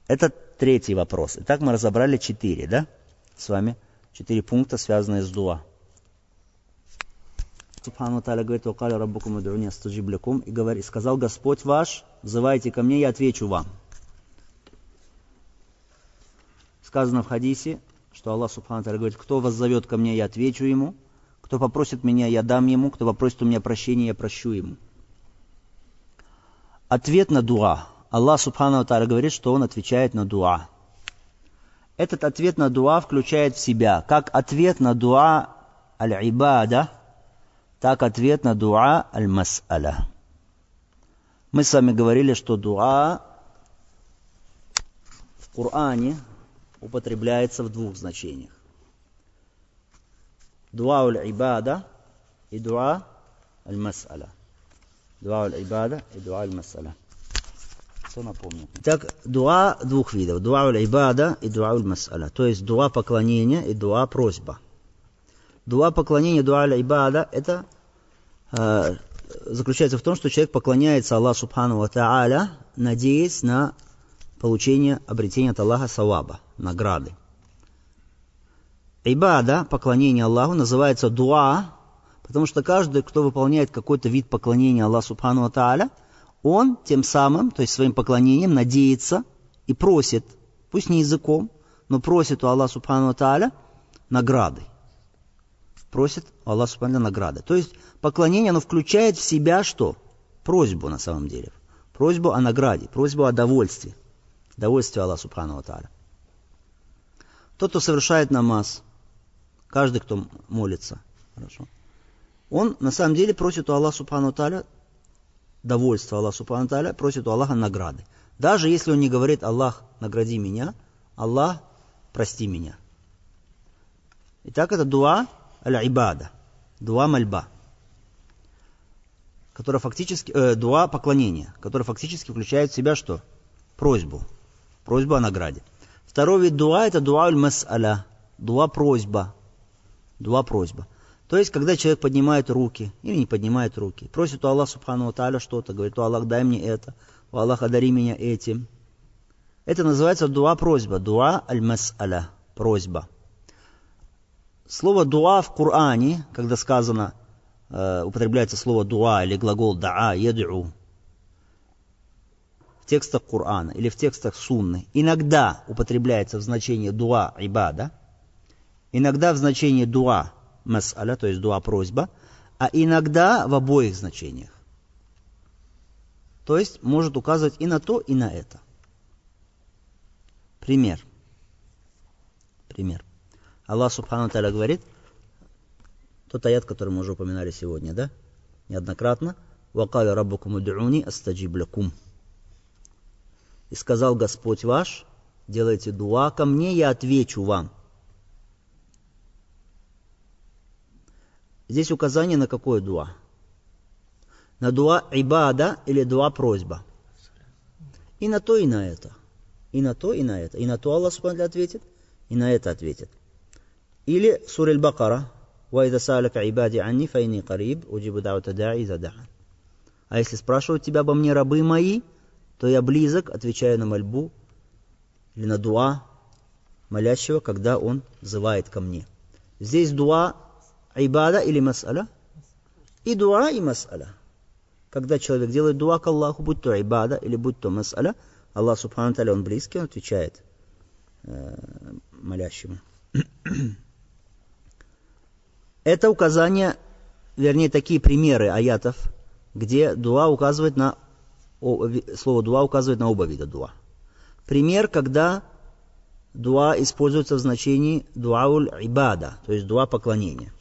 A: Это третий вопрос. Итак, мы разобрали 4, да? С вами 4 пункта, связанные с дуа. Субхану ва тааля говорит: «Вакаля раббукум уд'уни астаджиб лякум». И сказал Господь ваш: взывайте ко мне, я отвечу вам. Сказано в хадисе, что Аллах Субхану ва тааля говорит: кто воззовет ко мне, я отвечу ему. Кто попросит меня, я дам ему. Кто попросит у меня прощения, я прощу ему. Ответ на дуа. Аллах Субхану ва тааля говорит, что Он отвечает на дуа. Этот ответ на дуа включает в себя как ответ на дуа аль-ибада, так ответ на дуа аль-мас'аля. Мы с вами говорили, что дуа в Коране употребляется в 2 значениях. Дуа аль-ибада и дуа аль-мас'аля. Дуа аль-ибада и дуа аль-мас'аля. Кто напомнит? Так, дуа 2 видов. Дуа аль-ибада и дуа аль-мас'аля. То есть дуа поклонения и дуа просьба. Дуа поклонения, дуа аль-ибада, это заключается в том, что человек поклоняется Аллаху Субхану ва тааля, надеясь на получение, обретение от Аллаха саваба, награды. Ибада, поклонение Аллаху, называется дуа, потому что каждый, кто выполняет какой-то вид поклонения Аллаху Субхану ва тааля, он тем самым, то есть своим поклонением, надеется и просит, пусть не языком, но просит у Аллаха Субхану ва тааля награды. Просит у Аллаха Субхану ва тааля награды. То есть поклонение, оно включает в себя что? Просьбу на самом деле. Просьбу о награде, просьбу о довольстве. Довольствие Аллаха Субхану ва тааля. Тот, кто совершает намаз, каждый, кто молится, хорошо, он на самом деле просит у Аллаха Субхану ва тааля довольство, Аллаха Субхану ва тааля просит у Аллаха награды. Даже если он не говорит: Аллах, награди меня, Аллах, прости меня. Итак, это дуа аль-ибада, дуа мольба, которая фактически, дуа поклонения, которая фактически включает в себя что? Просьбу. Просьбу о награде. Второй вид дуа — это дуа аль-мас'аля, дуа просьба. Дуа просьба. То есть, когда человек поднимает руки или не поднимает руки, просит у Аллаха Субхану ва тааля что-то, говорит: о Аллах, дай мне это, о Аллах, одари меня этим. Это называется дуа просьба, дуа аль-мас'аля, просьба. Слово дуа в Коране, когда сказано, употребляется слово дуа или глагол даа, яд'у, в текстах Корана или в текстах Сунны, иногда употребляется в значении дуа ибада, иногда в значении дуа мас'аля, то есть дуа просьба, а иногда в обоих значениях. То есть может указывать и на то, и на это. Пример. Аллах Субхану ва тааля говорит, тот аят, который мы уже упоминали сегодня, да? Неоднократно. «Вакаля раббукум уд'уни астаджиб лякум». И сказал Господь ваш: делайте дуа ко мне, я отвечу вам. Здесь указание на какое дуа? На дуа ибада или дуа просьба? И на то, и на это. И на то, и на это. И на то Аллах Субхану ва тааля ответит, и на это ответит. Или сура Аль-Бакара: «Ва иза са'алака ибади анни фа инни кариб, уджибу да'вата да'и иза да'ан». А если спрашивают тебя обо мне рабы мои, то я близок, отвечаю на мольбу или на дуа молящего, когда он взывает ко мне. Здесь дуа ибада или мас'аля? И дуа, и мас'аля. Когда человек делает дуа к Аллаху, будь то ибада или будь то мас'аля, Аллах Субхану ва тааля, он близкий, он отвечает молящему. Это указание, вернее, такие примеры аятов, где дуа указывает на, слово дуа указывает на оба вида дуа. Пример, когда дуа используется в значении дуауль ибада, то есть дуа поклонения.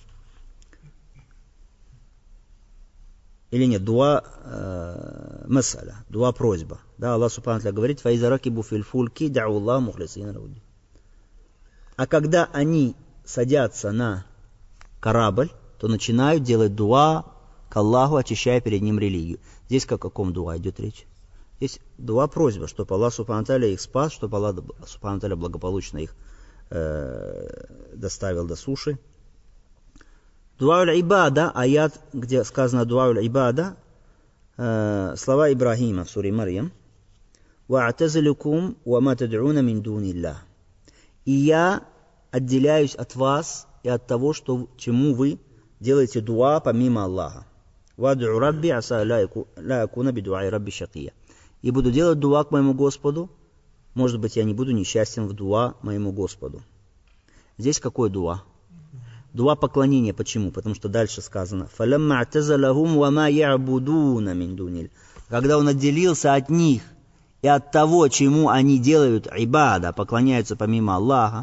A: Или нет, дуа мас'аля, дуа просьба. Да, Аллах Субхану ва тааля говорит: «Фаиза ракибу фил фульки дa'у Аллах мухлисина лаху». А когда они садятся на корабль, то начинают делать дуа к Аллаху, очищая перед ним религию. Здесь о каком дуа идет речь? Здесь дуа просьба, чтобы Аллах Субхану ва тааля их спас, чтобы Аллах Субхану ва тааля благополучно их доставил до суши. Дуа аль-ибада, аят, где сказано дуа аль-ибада, слова Ибрахима в суре Марьям: وَأَعْتَزِلُكُمْ وَمَا تَدْعُونَ مِنْ دُونِ اللَّهِ. И я отделяюсь от вас и от того, чему вы делаете дуа помимо Аллаха. وَأَدْعُ رَبِّي عَسَى لَا أَكُونَ بِدُعَاءِ رَبِّي شَقِيًّا. И буду делать дуа к моему Господу. Может быть, я не буду несчастен в дуа моему Господу. Здесь какой дуа? Дуа поклонения. Почему? Потому что дальше сказано: فَلَمَّا اعْتَزَلَهُمْ وَمَا يَعْبُدُونَ мин дуниль. Когда он отделился от них и от того, чему они делают ибада, поклоняются помимо Аллаха.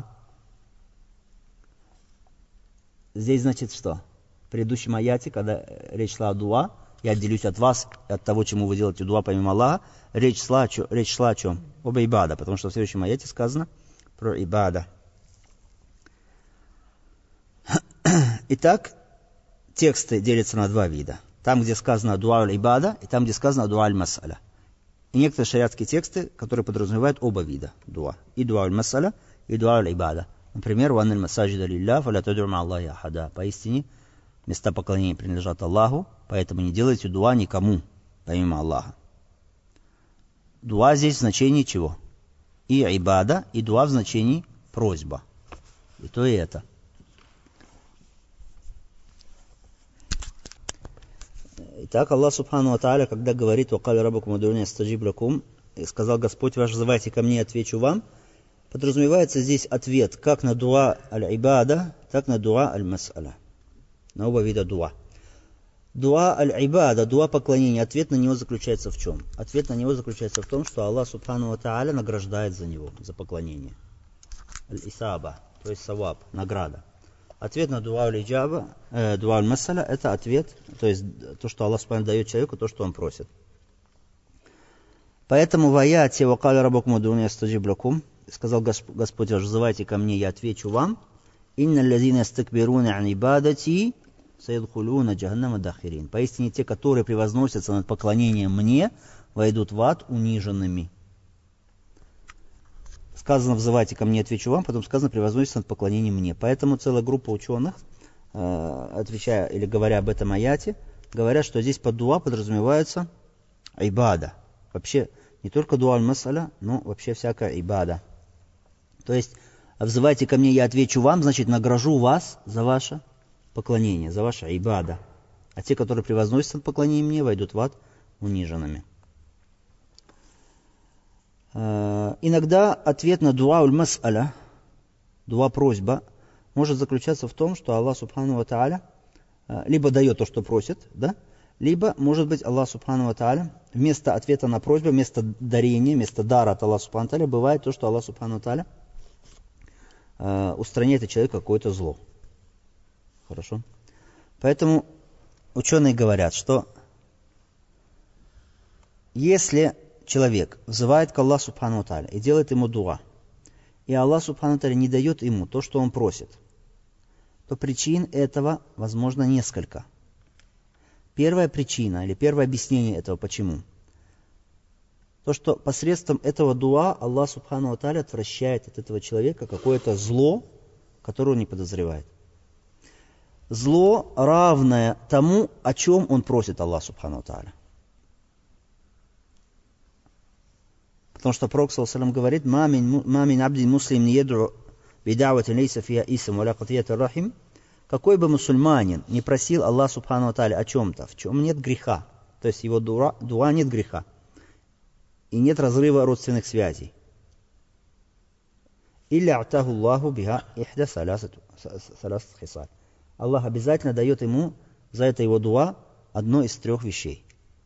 A: Здесь значит что? В предыдущем аяте, когда речь шла о дуа, я отделюсь от вас, от того, чему вы делаете дуа помимо Аллаха, речь шла о чем? Об ибада, потому что в следующем аяте сказано про ибада. Итак, тексты делятся на два вида. Там, где сказано дуа аль-ибада, и там, где сказано дуа аль-мас'аля. И некоторые шариатские тексты, которые подразумевают оба вида дуа. И дуа аль-мас'аля, и дуа аль-ибада. Например, «Ванна аль-масаджида лилля, фаля тад'у ма Аллахи ахада». Поистине, места поклонения принадлежат Аллаху, поэтому не делайте дуа никому, помимо Аллаха. Дуа здесь в значении чего? И ибада, и дуа в значении просьба. И то, и это. Итак, Аллах Субхану ва Тааля, когда говорит: «Вакаля раббукум уд'уни астаджиб лакум», и сказал Господь ваш: «Взывайте ко мне, отвечу вам», подразумевается здесь ответ как на дуа аль-ибада, так на дуа аль-мас'аля. На оба вида дуа. Дуа аль-ибада, дуа поклонения, ответ на него заключается в чем? Ответ на него заключается в том, что Аллах Субхану ва Тааля награждает за него, за поклонение. Аль-исаба, то есть саваб, награда. Ответ на дуа аль-иджаба, дуа аль-мас'аля, это ответ, то есть то, что Аллах Субхану дает человеку, то, что он просит. Поэтому в аяте «Вакаля раббукум уд'уни астаджиб лакум», сказал Господь ваш: «Взывайте ко мне, я отвечу вам». «Инна аллазина ястакбируна ан ибадати саядхулуна джаханнама дахирин». Поистине те, которые превозносятся над поклонением мне, войдут в ад униженными. Сказано: «Взывайте ко мне, отвечу вам», потом сказано: «Превозносятся над поклонением мне». Поэтому целая группа ученых, отвечая или говоря об этом аяте, говорят, что здесь под дуа подразумевается ибада. Вообще не только дуа аль-мас'аля, но вообще всякая ибада. То есть «взывайте ко мне, я отвечу вам», значит награжу вас за ваше поклонение, за ваше ибада. А те, которые превозносятся над поклонением мне, войдут в ад униженными. Иногда ответ на дуа аль-мас'аля, дуа просьба, может заключаться в том, что Аллах Субхану ва Тааля либо дает то, что просит, да? Либо, может быть, Аллах Субхану ва Тааля вместо ответа на просьбу, вместо дарения, вместо дара от Аллаха Субхану ва Тааля бывает то, что Аллах Субхану ва Тааля устраняет от человека какое-то зло. Хорошо? Поэтому ученые говорят, что если человек взывает к Аллаху Субхану ва Тааля и делает ему дуа, и Аллах Субхану ва Тааля не дает ему то, что он просит, то причин этого, возможно, несколько. Первая причина или первое объяснение этого почему? То, что посредством этого дуа Аллах Субхану ва Тааля отвращает от этого человека какое-то зло, которое он не подозревает. Зло, равное тому, о чем он просит Аллах Субхану ва Тааля. Потому что Пророк ﷺ говорит: «Ма мин абдин муслим не едру бидаватин лейса фия исам валя катият рахим». Какой бы мусульманин не просил Аллах Субхану ва Тааля о чем-то, в чем нет греха, то есть его дуа нет греха, и нет разрыва родственных связей. «Илля атаху Аллаху биха ихда саласат хисаль». Аллах обязательно дает ему за это его дуа одно из трех вещей.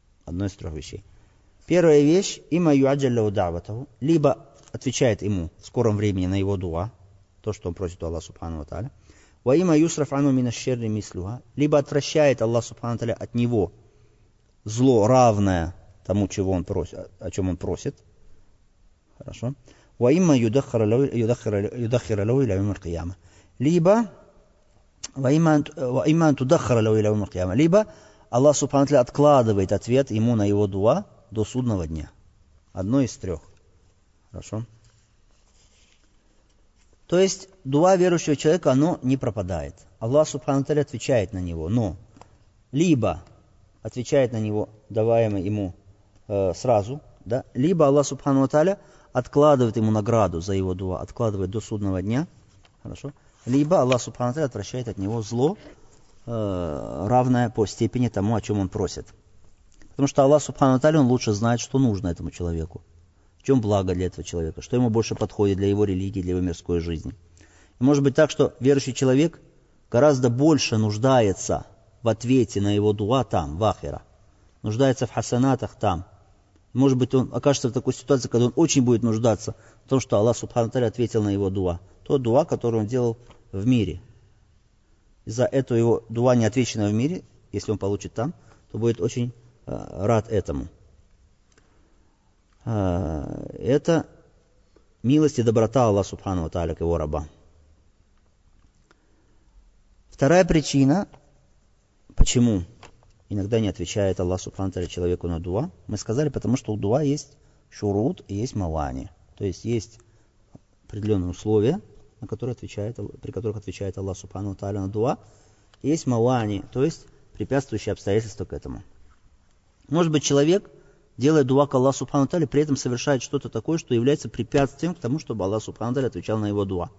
A: Первая вещь: има юаджаллаху да'ватаху, либо отвечает ему в скором времени на его дуа, то, что он просит у Аллаха Субхану ва Тааля. Ва има юсраф ану мина шерри мислуха, либо отвращает Аллах Субхану ва Тааля от него зло, равное тому, чего он просит, о чем он просит. Хорошо. Ва има юдаххира лаху иля яум аль-кияма, либо либо Аллах Субхану ва Тааля откладывает ответ ему на его дуа до судного дня. Одно из трех. Хорошо. То есть дуа верующего человека, оно не пропадает. Аллах Субхану ва Тааля отвечает на него, но либо отвечает на него, даваемый ему сразу, Да? Либо Аллах Субхану ва Тааля откладывает ему награду за его дуа, откладывает до судного дня. Хорошо? Либо Аллах Субхану ва Тааля отвращает от него зло, равное по степени тому, о чем он просит. Потому что Аллах Субхану ва Тааля, он лучше знает, что нужно этому человеку. В чем благо для этого человека, что ему больше подходит для его религии, для его мирской жизни. И может быть так, что верующий человек гораздо больше нуждается в ответе на его дуа там, в ахира. Нуждается в хасанатах там. Может быть, он окажется в такой ситуации, когда он очень будет нуждаться в том, что Аллах Субхану ва Тааля ответил на его дуа. Тот дуа, который он делал в мире. И за эту его дуа, не отвеченную в мире, если он получит там, то будет очень рад этому. Это милость и доброта Аллаха Субхану ва Тааля к его рабам. Вторая причина, почему иногда не отвечает Аллах Субхану ва Тааля человеку на дуа, мы сказали, потому что у дуа есть шурут и есть мавани. То есть определенные условия, при которых отвечает Аллах Субхану ва Тааля на дуа. И есть мавани, то есть препятствующие обстоятельства к этому. Может быть, человек, делая дуа к Аллаху Субхану ва Тааля, при этом совершает что-то такое, что является препятствием к тому, чтобы Аллах Субхану ва Тааля отвечал на его дуа.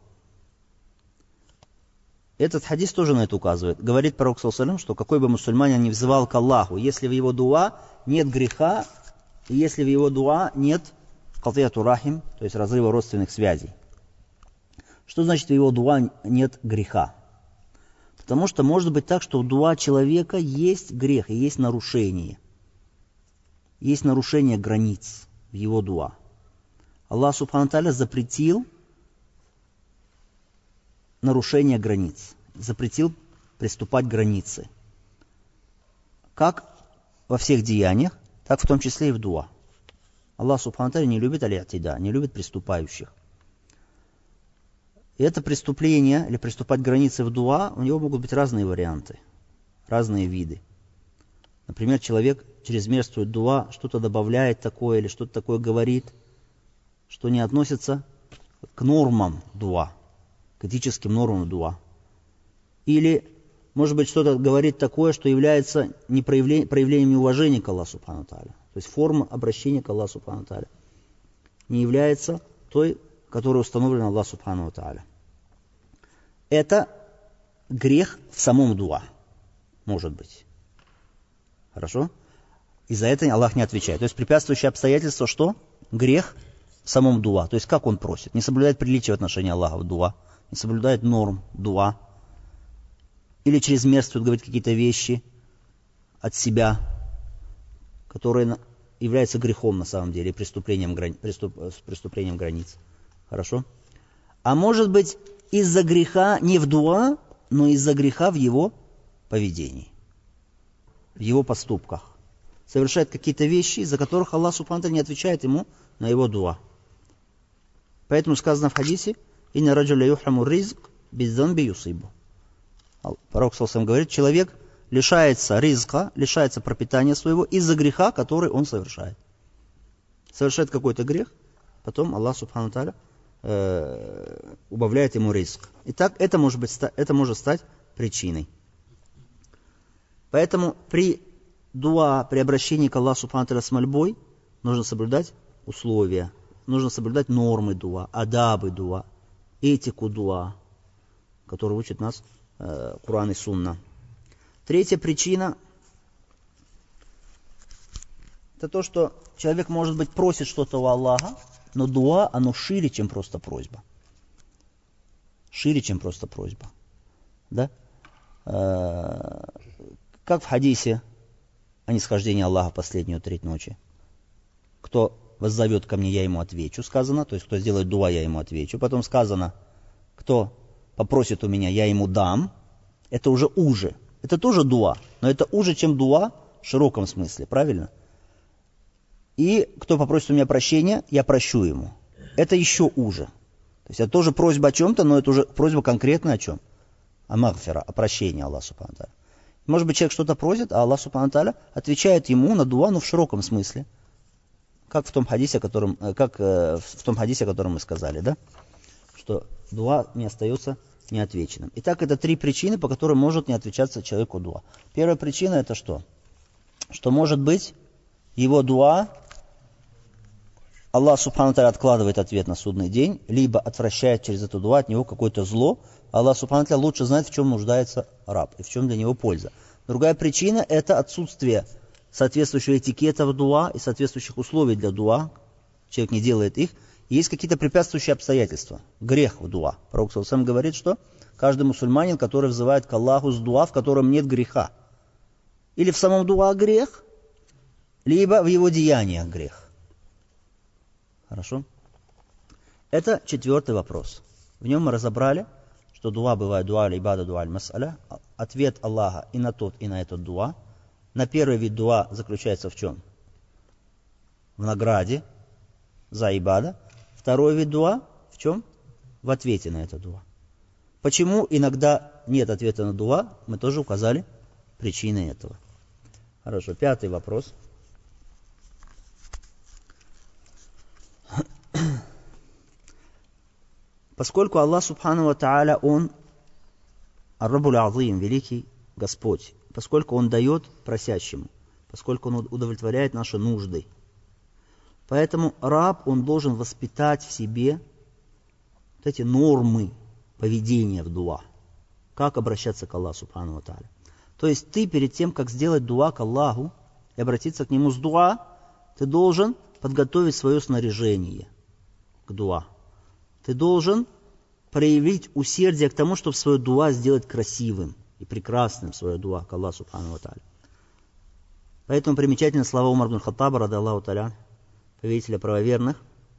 A: Этот хадис тоже на это указывает. Говорит пророк саллаллаху алейхи ва саллям, что какой бы мусульманин ни взывал к Аллаху, если в его дуа нет греха, и если в его дуа нет катияту рахим, то есть разрыва родственных связей. Что значит в его дуа нет греха? Потому что может быть так, что у дуа человека есть грех и есть нарушение. Есть нарушение границ в его дуа. Аллах Субхану ва Тааля запретил нарушение границ, запретил приступать к границе. Как во всех деяниях, так в том числе и в дуа. Аллах Субхану ва Тааля не любит аль-и'тида, не любит приступающих. И это преступление, или приступать к границе в дуа, у него могут быть разные варианты, разные виды. Например, человек чрезмерствует дуа, что-то добавляет такое, или что-то такое говорит, что не относится к нормам дуа, к этическим нормам дуа. Или, может быть, что-то говорит такое, что является не проявлением уважения к Аллаху Субхану ва Тааля. То есть форма обращения к Аллаху Субхану ва Тааля не является той, которая установлена Аллаху Субхану ва Тааля. Это грех в самом дуа, может быть. Хорошо? И за это Аллах не отвечает. То есть препятствующее обстоятельство, что? Грех в самом дуа. То есть как он просит? Не соблюдает приличие в отношении Аллаха в дуа, не соблюдает норм дуа. Или чрезмерствует, говорит какие-то вещи от себя, которые являются грехом на самом деле, преступлением границ. Хорошо? А может быть, из-за греха не в дуа, но из-за греха в его поведении, в его поступках. Совершает какие-то вещи, из-за которых Аллах Субхану ва Тааля не отвечает ему на его дуа. Поэтому сказано в хадисе: «Инна раджуля юхраму ризк бидзанби юсибу». Пророк саллаллаху алейхи ва саллям говорит, человек лишается ризка, лишается пропитания своего из-за греха, который он совершает. Совершает какой-то грех, потом Аллах Субхану ва Тааля убавляет ему ризк. Итак, это может стать причиной. Поэтому при дуа, при обращении к Аллаху Субхану ва Тааля с мольбой нужно соблюдать условия, нужно соблюдать нормы дуа, адабы дуа, этику дуа, которую учит нас Куран и Сунна. Третья причина – это то, что человек, может быть, просит что-то у Аллаха, но дуа, оно шире, чем просто просьба. Шире, чем просто просьба. Да? Как в хадисе о нисхождении Аллаха в последнюю треть ночи. Кто воззовет ко мне, я ему отвечу, сказано. То есть, кто сделает дуа, я ему отвечу. Потом сказано, кто попросит у меня, я ему дам. Это уже уже. Это тоже дуа. Но это уже, чем дуа в широком смысле. Правильно? И кто попросит у меня прощения, я прощу ему. Это еще уже. То есть это тоже просьба о чем-то, но это уже просьба конкретно о чем? О магфира, о прощении Аллаха Субхану ва Тааля. Может быть, человек что-то просит, а Аллах Субхану ва Тааля отвечает ему на дуа, но в широком смысле. Как в том хадисе, о котором мы сказали, да? Что дуа не остается неотвеченным. Итак, это три причины, по которым может не отвечаться человеку дуа. Первая причина это что? Что может быть его дуа Аллах Субхану Тааля откладывает ответ на судный день, либо отвращает через эту дуа от него какое-то зло. Аллах Субхану Тааля лучше знает, в чем нуждается раб и в чем для него польза. Другая причина – это отсутствие соответствующего этикета в дуа и соответствующих условий для дуа. Человек не делает их. Есть какие-то препятствующие обстоятельства. Грех в дуа. Пророк сам говорит, что каждый мусульманин, который взывает к Аллаху с дуа, в котором нет греха, или в самом дуа грех, либо в его деяниях грех. Хорошо? Это 4-й вопрос. В нем мы разобрали, что дуа бывает дуа аль-ибада, дуа аль-мас'аля. Ответ Аллаха и на тот, и на этот дуа. На первый вид дуа заключается в чем? В награде за ибада. Второй вид дуа в чем? В ответе на это дуа. Почему иногда нет ответа на дуа, мы тоже указали причины этого. Хорошо, 5-й вопрос. Поскольку Аллах Субхану ва Тааля, Он Ар-Раббуль Азим, великий Господь, поскольку Он дает просящему, поскольку Он удовлетворяет наши нужды, поэтому раб, он должен воспитать в себе вот эти нормы поведения в дуа. Как обращаться к Аллаху Субхану ва Тааля. То есть ты перед тем, как сделать дуа к Аллаху и обратиться к Нему с дуа, ты должен подготовить свое снаряжение к дуа. Ты должен проявить усердие к тому, чтобы свое дуа сделать красивым и прекрасным, свое дуа к Аллаху Субхану ва Тааля. Поэтому примечательны слова Умар ибн Хаттаба, ради Аллаху Тааля, повелителя правоверных,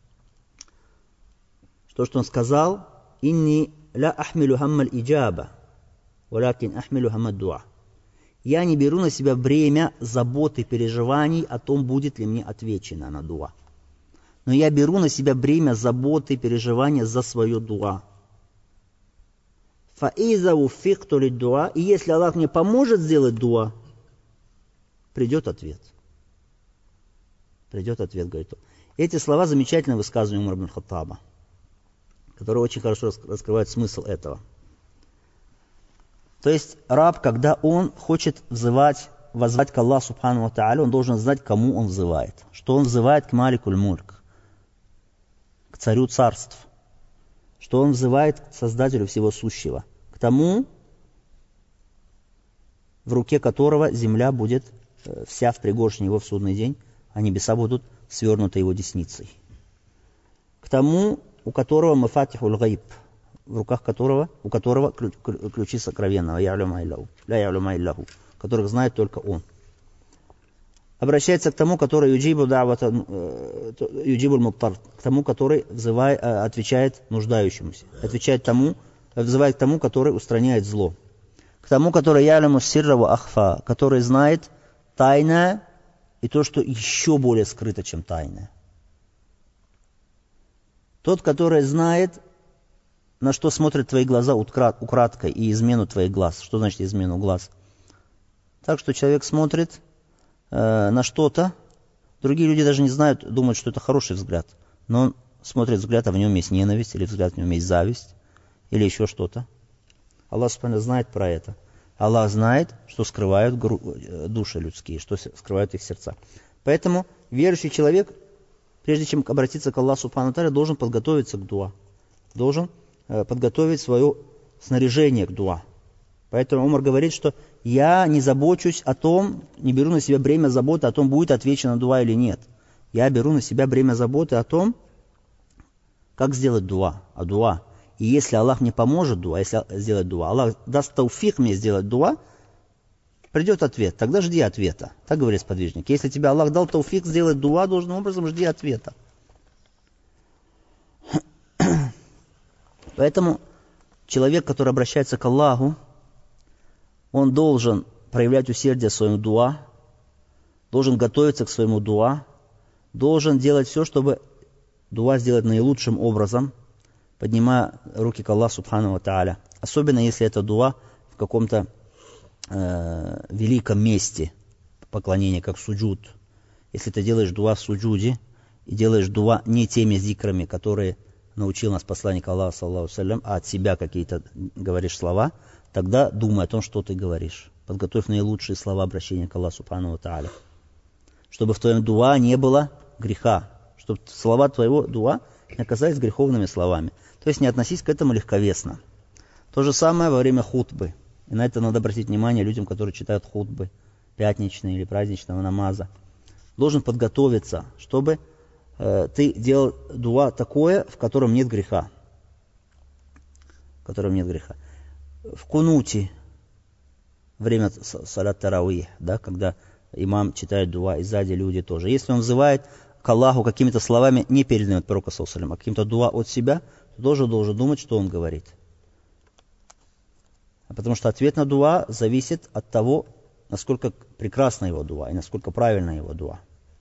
A: что он сказал: «Инни ла ахмилу хаммаль иджаба, валякин ахмилу хаммад дуа». Я не беру на себя бремя заботы, переживаний о том, будет ли мне отвечено на дуа. Но я беру на себя бремя заботы, переживания за свое дуа. Фаиза уфикту ли дуа, и если Аллах мне поможет сделать дуа, придет ответ. Придет ответ, говорит он. Эти слова замечательно высказывания Умар ибн Хаттаба, которые очень хорошо раскрывают смысл этого. То есть раб, когда он хочет воззвать к Аллаху Субхану ва Тааля, он должен знать, к кому он взывает. Что он взывает к Маликуль Мульк, к царю царств. Что он взывает к Создателю всего сущего, к тому, в руке которого земля будет вся в пригоршне его в судный день, а небеса будут свернуты его десницей. К тому, у которого мафатихуль гайб, в руках которого, у которого ключи сокровенного, которых знает только он. Обращается к тому, который юджибуль муттар, к тому, который отвечает нуждающемуся, взывает к тому, который устраняет зло, к тому, который яляму сирра ва ахфа, который знает тайное и то, что еще более скрыто, чем тайное. Тот, который знает, на что смотрят твои глаза украдкой, и измену твоих глаз. Что значит измену глаз? Так что человек смотрит на что-то, другие люди даже не знают, думают, что это хороший взгляд, но он смотрит взгляд, а в нем есть ненависть, или взгляд, в нем есть зависть, или еще что-то. Аллах Субхану знает про это. Аллах знает, что скрывают души людские, что скрывают их сердца. Поэтому верующий человек, прежде чем обратиться к Аллаху Субхану ва Тааля, должен подготовиться к дуа, должен подготовить свое снаряжение к дуа. Поэтому Умар говорит, что я не забочусь о том, не беру на себя бремя заботы о том, будет отвечено на дуа или нет. Я беру на себя бремя заботы о том, как сделать дуа, дуа. И если Аллах мне поможет дуа, если сделать дуа, Аллах даст тауфик мне сделать дуа, придет ответ, тогда жди ответа. Так говорит сподвижник. Если тебе Аллах дал тауфик сделать дуа, должным образом жди ответа. Поэтому человек, который обращается к Аллаху, он должен проявлять усердие в своем дуа, должен готовиться к своему дуа, должен делать все, чтобы дуа сделать наилучшим образом, поднимая руки к Аллаху Субхану ва Тааля. Особенно, если это дуа в каком-то великом месте поклонения, как суджуд. Если ты делаешь дуа в суджуде и делаешь дуа не теми зикрами, которые научил нас посланник Аллаха, саллаллаху алейхи ва саллям, а от себя какие-то говоришь слова, тогда думай о том, что ты говоришь. Подготовь наилучшие слова обращения к Аллаху Субхану ва Тааля. Чтобы в твоем дуа не было греха, чтобы слова твоего дуа не оказались греховными словами. То есть не относись к этому легковесно. То же самое во время хутбы. И на это надо обратить внимание людям, которые читают хутбы пятничные или праздничного намаза. Должен подготовиться, чтобы ты делал дуа такое, в котором нет греха. В котором нет греха. В кунуте, время салят тарауих, да, когда имам читает дуа, и сзади люди тоже. Если он взывает к Аллаху какими-то словами, не переданными от пророка саллаллаху алейхи ва саллям, а каким-то дуа от себя, то тоже должен думать, что он говорит. Потому что ответ на дуа зависит от того, насколько прекрасна его дуа и насколько правильна его дуа.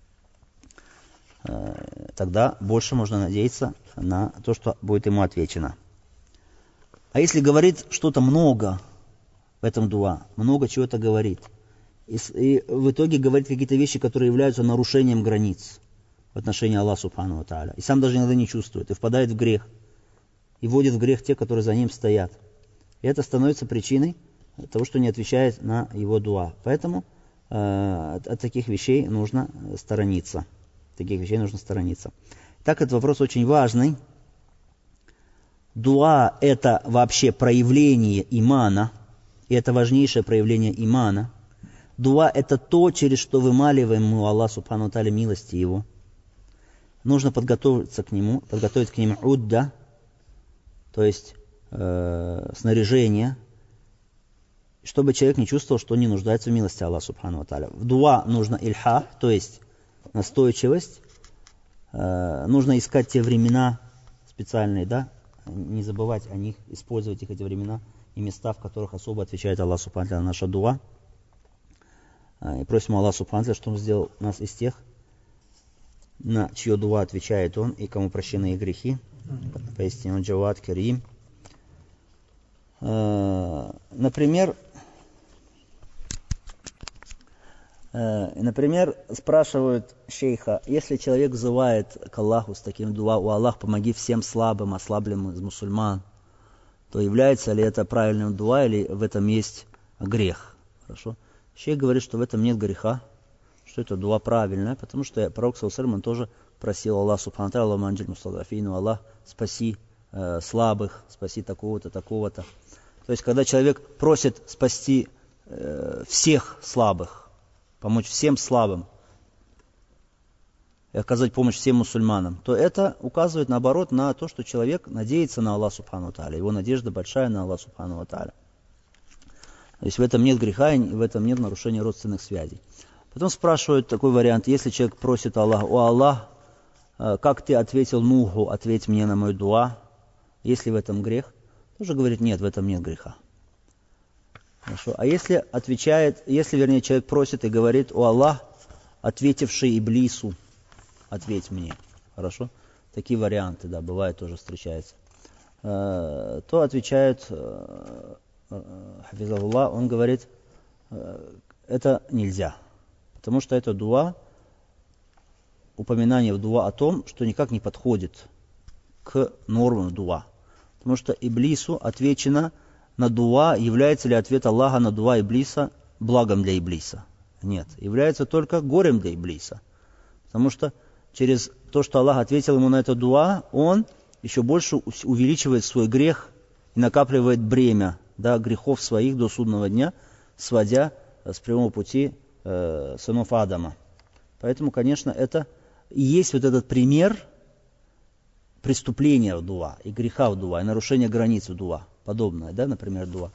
A: Тогда больше можно надеяться на то, что будет ему отвечено. А если говорит что-то много в этом дуа, много чего-то говорит, и в итоге говорит какие-то вещи, которые являются нарушением границ в отношении Аллаха Субхану ва Тааля, и сам даже иногда не чувствует, и впадает в грех, и вводит в грех те, которые за ним стоят. И это становится причиной того, что не отвечает на его дуа. Поэтому от таких вещей нужно сторониться. Так, этот вопрос очень важный. Дуа – это вообще проявление имана, и это важнейшее проявление имана. Дуа – это то, через что вымаливаем мы у Аллаха Субхану ва Тааля милости Его. Нужно подготовиться к нему, подготовить к нему удда, то есть снаряжение, чтобы человек не чувствовал, что он не нуждается в милости Аллаха Субхану ва Тааля. В дуа нужно ильха, то есть настойчивость. Нужно искать те времена специальные, да, не забывать о них, использовать их, эти времена и места, в которых особо отвечает Аллах Субхану ва Тааля на наша дуа. И просим Аллаха Субхану ва Тааля, чтобы Он сделал нас из тех, на чье дуа отвечает Он, и кому прощены их грехи. Поистине Он Джавад Карим. Например, спрашивают шейха, если человек взывает к Аллаху с таким дуа, «О Аллах, помоги всем слабым, ослабленным из мусульман», то является ли это правильным дуа, или в этом есть грех? Хорошо. Шейх говорит, что в этом нет греха, что это дуа правильная, потому что пророк саллаллаху алейхи ва саллям тоже просил Аллах Субхану ва Тааля, «Аллахумма анджиль мустадафину», Аллах, спаси слабых, спаси такого-то, такого-то. То есть, когда человек просит спасти всех слабых, помочь всем слабым и оказать помощь всем мусульманам, то это указывает, наоборот, на то, что человек надеется на Аллаха Субхану ва Тааля. Его надежда большая на Аллаха Субхану ва Тааля. То есть в этом нет греха, и в этом нет нарушения родственных связей. Потом спрашивают такой вариант, если человек просит Аллаха: «О Аллах, как ты ответил Нуху, ответь мне на мой дуа», есть ли в этом грех? Тоже говорит, нет, в этом нет греха. Хорошо. А если человек просит и говорит: «О Аллах, ответивший Иблису, ответь мне». Хорошо? Такие варианты, да, бывают, тоже встречаются. То отвечает Хафизаллах, он говорит, это нельзя. Потому что это дуа, упоминание в дуа о том, что никак не подходит к нормам дуа. Потому что Иблису отвечено на дуа, является ли ответ Аллаха на дуа Иблиса благом для Иблиса? Нет, является только горем для Иблиса. Потому что через то, что Аллах ответил ему на это дуа, он еще больше увеличивает свой грех и накапливает бремя, да, грехов своих до судного дня, сводя с прямого пути сынов Адама. Поэтому, конечно, это и есть вот этот пример преступления в дуа, и греха в дуа, и нарушения границ в дуа. Подобное, да, например, дуа.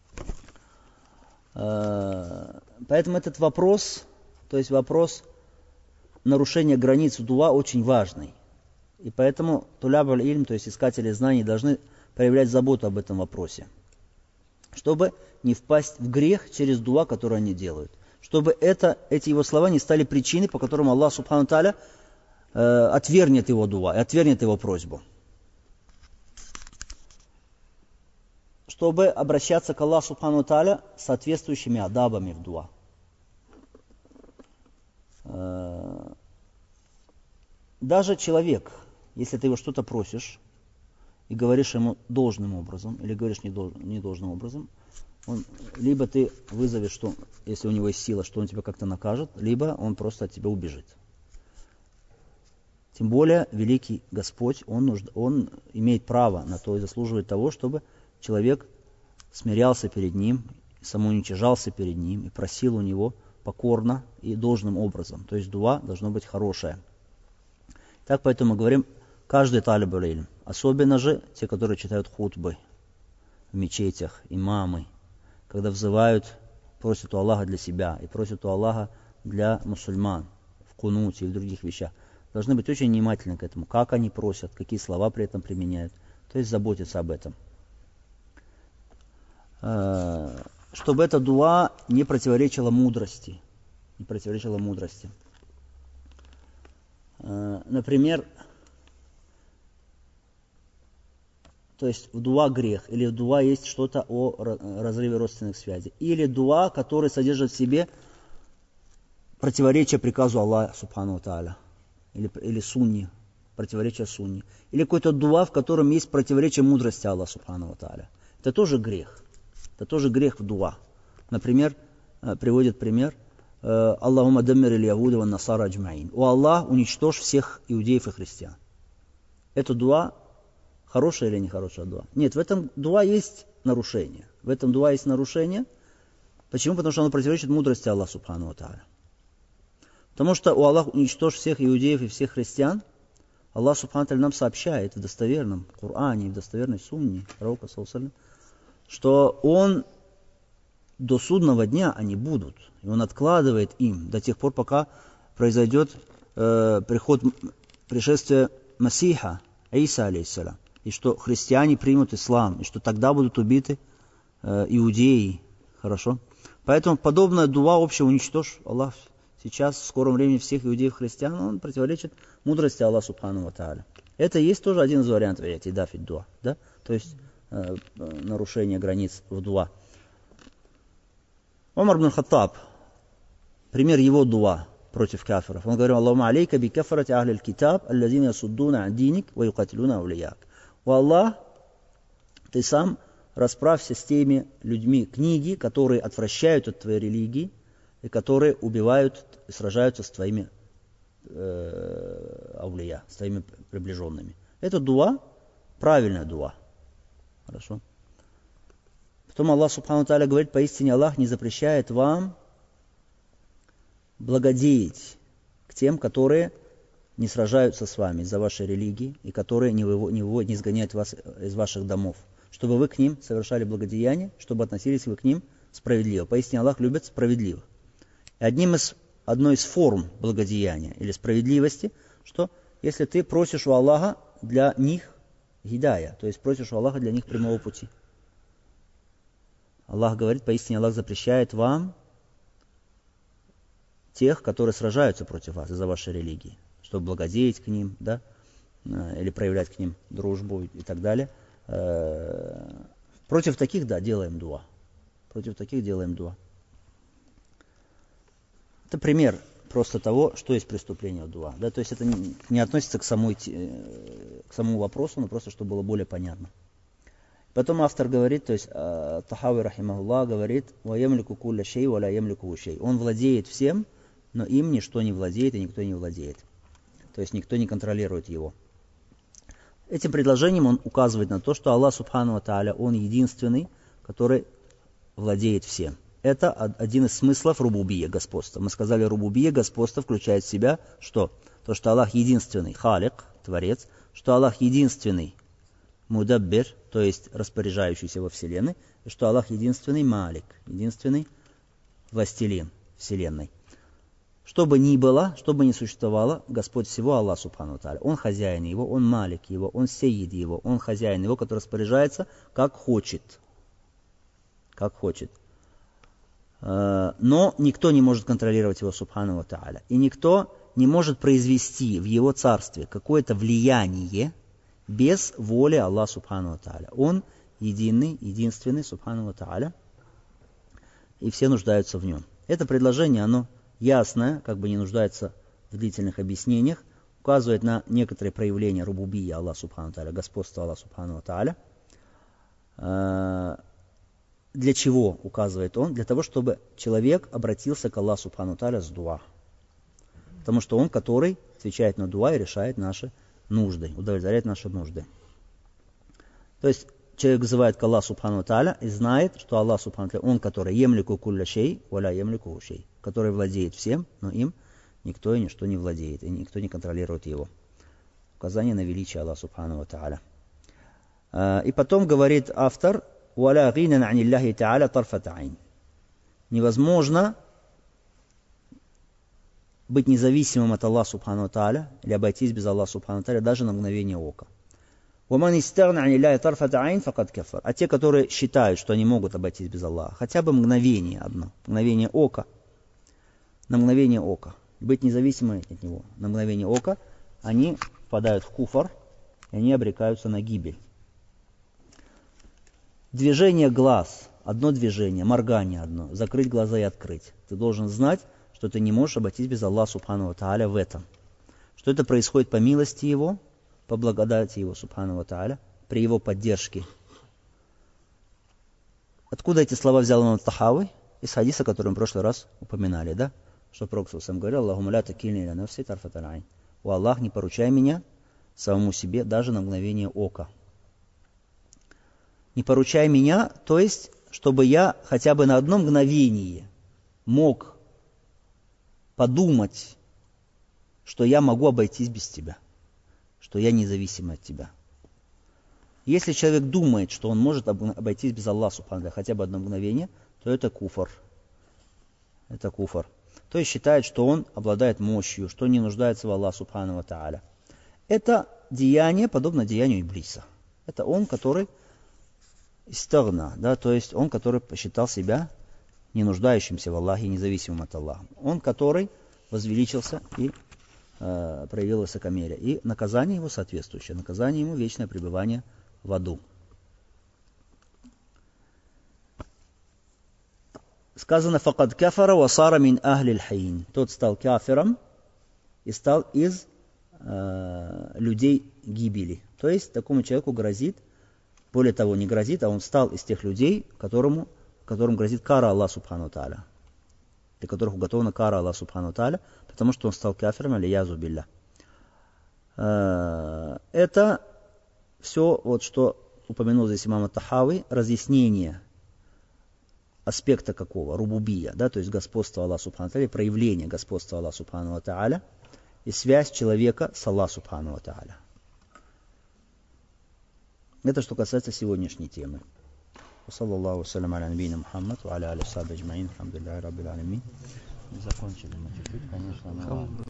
A: Поэтому этот вопрос, то есть вопрос нарушения границ в дуа, очень важный. И поэтому туляб аль-илм, то есть искатели знаний, должны проявлять заботу об этом вопросе, чтобы не впасть в грех через дуа, который они делают. Чтобы эти его слова не стали причиной, по которым Аллах Субхану ва Тааля отвергнет его дуа и отвергнет его просьбу. Чтобы обращаться к Аллаху Субхану ва Тааля соответствующими адабами в дуа. Даже человек, если ты его что-то просишь и говоришь ему должным образом, или говоришь недолжным образом, либо ты вызовешь, что, если у него есть сила, что он тебя как-то накажет, либо он просто от тебя убежит. Тем более, великий Господь, Он имеет право на то и заслуживает того, чтобы человек смирялся перед Ним, самоуничижался перед Ним и просил у Него покорно и должным образом. То есть дуа должно быть хорошее. Так поэтому мы говорим, каждый талиб аль-илм, особенно же те, которые читают хутбы в мечетях, имамы, когда взывают, просят у Аллаха для себя и просят у Аллаха для мусульман в кунуте и в других вещах, должны быть очень внимательны к этому, как они просят, какие слова при этом применяют, то есть заботиться об этом. Чтобы эта дуа не противоречила мудрости. Например, то есть в дуа грех, или в дуа есть что-то о разрыве родственных связей, или дуа, который содержит в себе противоречие приказу Аллаха Субхану ва Тааля, или сунни, противоречие сунни, или какой-то дуа, в котором есть противоречие мудрости Аллаха Субхану ва Тааля. Это тоже грех. Это тоже грех в дуа. Например, приводит пример Аллахума даммир иль-Яхуда ва насара аджмаин. О Аллах, уничтожь всех иудеев и христиан. Это дуа хорошая или нехорошая дуа? Нет, в этом дуа есть нарушение. Почему? Потому что оно противоречит мудрости Аллаха Субхану ва Тааля. Потому что у Аллаха уничтожь всех иудеев и всех христиан, Аллах Субхану ва Тааля нам сообщает в достоверном Коране, в достоверной сунне пророка, что Он до судного дня они будут. И Он откладывает им до тех пор, пока произойдет пришествие Масиха, Иса, алейхиссалям, и что христиане примут ислам, и что тогда будут убиты иудеи. Хорошо? Поэтому подобная дуа общая уничтожь Аллах сейчас, в скором времени, всех иудеев и христиан, он противоречит мудрости Аллаха Субхану ва Тааля. Это есть тоже один из вариантов и'тидаф дуа, да? То есть нарушение границ в дуа. Умар ибн Хаттаб, пример его дуа против кафиров. Он говорил: Аллахума алейка би кафарати ахлил китаб, аллазина ясуддуна ан диник ва юкатилуна аулияк. О Аллах, ты сам расправься с теми людьми книги, которые отвращают от твоей религии и которые убивают и сражаются с твоими аулия, с твоими приближенными. Это дуа, правильная дуа. Хорошо. Потом Аллах Субхану ва Тааля говорит: поистине Аллах не запрещает вам благодеять к тем, которые не сражаются с вами из-за вашей религии и которые не изгоняют вас из ваших домов, чтобы вы к ним совершали благодеяние, чтобы относились вы к ним справедливо. Поистине Аллах любит справедливых. И одной из форм благодеяния или справедливости, что если ты просишь у Аллаха для них гидая, то есть просишь у Аллаха для них прямого пути. Аллах говорит: поистине Аллах запрещает вам тех, которые сражаются против вас из-за вашей религии, чтобы благодеять к ним, да, или проявлять к ним дружбу и так далее. Против таких, да, делаем дуа. Это пример просто того, что есть преступление в дуа. Да? То есть это не относится к самому вопросу, но просто чтобы было более понятно. Потом автор говорит, то есть Тахави рахимахуллах говорит: «Ва ямлику кулля шей, ва ла ямлику шей». Он владеет всем, но им ничто не владеет и никто не владеет. То есть никто не контролирует его. Этим предложением он указывает на то, что Аллах Субхану ва Тааля, Он единственный, который владеет всем. Это один из смыслов рубубия, господства. Мы сказали, рубубия, господство включает в себя что? То, что Аллах единственный, халик, творец, что Аллах единственный, мудаббир, то есть распоряжающийся во вселенной, и что Аллах единственный малик, единственный властелин вселенной. Что бы ни было, что бы ни существовало, Господь всего, Аллах Субхану ва Тааля, Он хозяин его, Он малик его, Он сеид его, Он хозяин его, который распоряжается как хочет. Но никто не может контролировать его, Субхану ва Тааля. И никто не может произвести в его царстве какое-то влияние без воли Аллаха Субхану ва Тааля. Он единственный, Субхану ва Тааля, и все нуждаются в нем. Это предложение, оно ясное, как бы не нуждается в длительных объяснениях, указывает на некоторые проявления рубубии Аллаха Субхану ва Тааля, господства Аллаха Субхану ва Тааля. Для чего указывает он? Для того, чтобы человек обратился к Аллаху Субхану ва Тааля с дуа. Потому что Он, который отвечает на дуа и решает наши нужды, удовлетворяет наши нужды. То есть человек взывает к Аллаху Субхану Тааля и знает, что Аллах Субхану Тааля, Он, который емлику кулля шей, валя емлику шей, который владеет всем, но им никто и ничто не владеет, и никто не контролирует его. Указание на величие Аллаха Субхану Тааля. И потом говорит автор, валя гинан анилляхи Тааля тарфат айн. Невозможно быть независимым от Аллаха Субхану Тааля или обойтись без Аллаха Субхану Тааля даже на мгновение ока. А те, которые считают, что они могут обойтись без Аллаха, хотя бы мгновение одно, мгновение ока, на мгновение ока, быть независимыми от Него, на мгновение ока, они впадают в куфр, и они обрекаются на гибель. Движение глаз, одно движение, моргание одно, закрыть глаза и открыть. Ты должен знать, что ты не можешь обойтись без Аллаха Субхану ва Тааля в этом. Что это происходит по милости Его, по благодати Его Субхану ва Тааля, при Его поддержке. Откуда эти слова взял имам Тахави? Из хадиса, который мы в прошлый раз упоминали, да? Что Пророк сам говорил: Аллахумма ля такильни иля нафси тарфат айн. О Аллах, не поручай меня самому себе даже на мгновение ока. Не поручай меня, то есть, чтобы я хотя бы на одно мгновение мог подумать, что я могу обойтись без тебя, что я независим от тебя. Если человек думает, что он может обойтись без Аллаха Субхану хотя бы одно мгновение, то это куфр. Это куфр. То есть считает, что он обладает мощью, что не нуждается в Аллахе Субхану ва Тааля. Это деяние подобно деянию Иблиса. Это он, который истагна, да, то есть он, который посчитал себя не нуждающимся в Аллахе, независимым от Аллаха. Он, который возвеличился и проявил высокомерие. И наказание его соответствующее. Наказание ему вечное пребывание в аду. Сказано: «Факад кафара ва сара мин ахлил хаин». Тот стал кафиром и стал из людей гибели. То есть такому человеку грозит, более того, не грозит, а он стал из тех людей, которым грозит кара Аллаха Субхану Тааля, для которых уготована кара Аллаха Субхану Тааля, потому что он стал кафиром, алиязу билля. Это все, вот, что упомянул здесь имам Тахави, разъяснение аспекта какого? Рубубия, да, то есть господство Аллаха Субхану Тааля, проявление господства Аллаха Субхану Тааля и связь человека с Аллахом Субхану Тааля. Это что касается сегодняшней темы. Саллаллаху салям аля набийна Мухаммад ва аля алихи ва сахбихи аджмаин. Алхамдулиллахи раббил алямин. Закончили мы чуть-чуть, конечно, но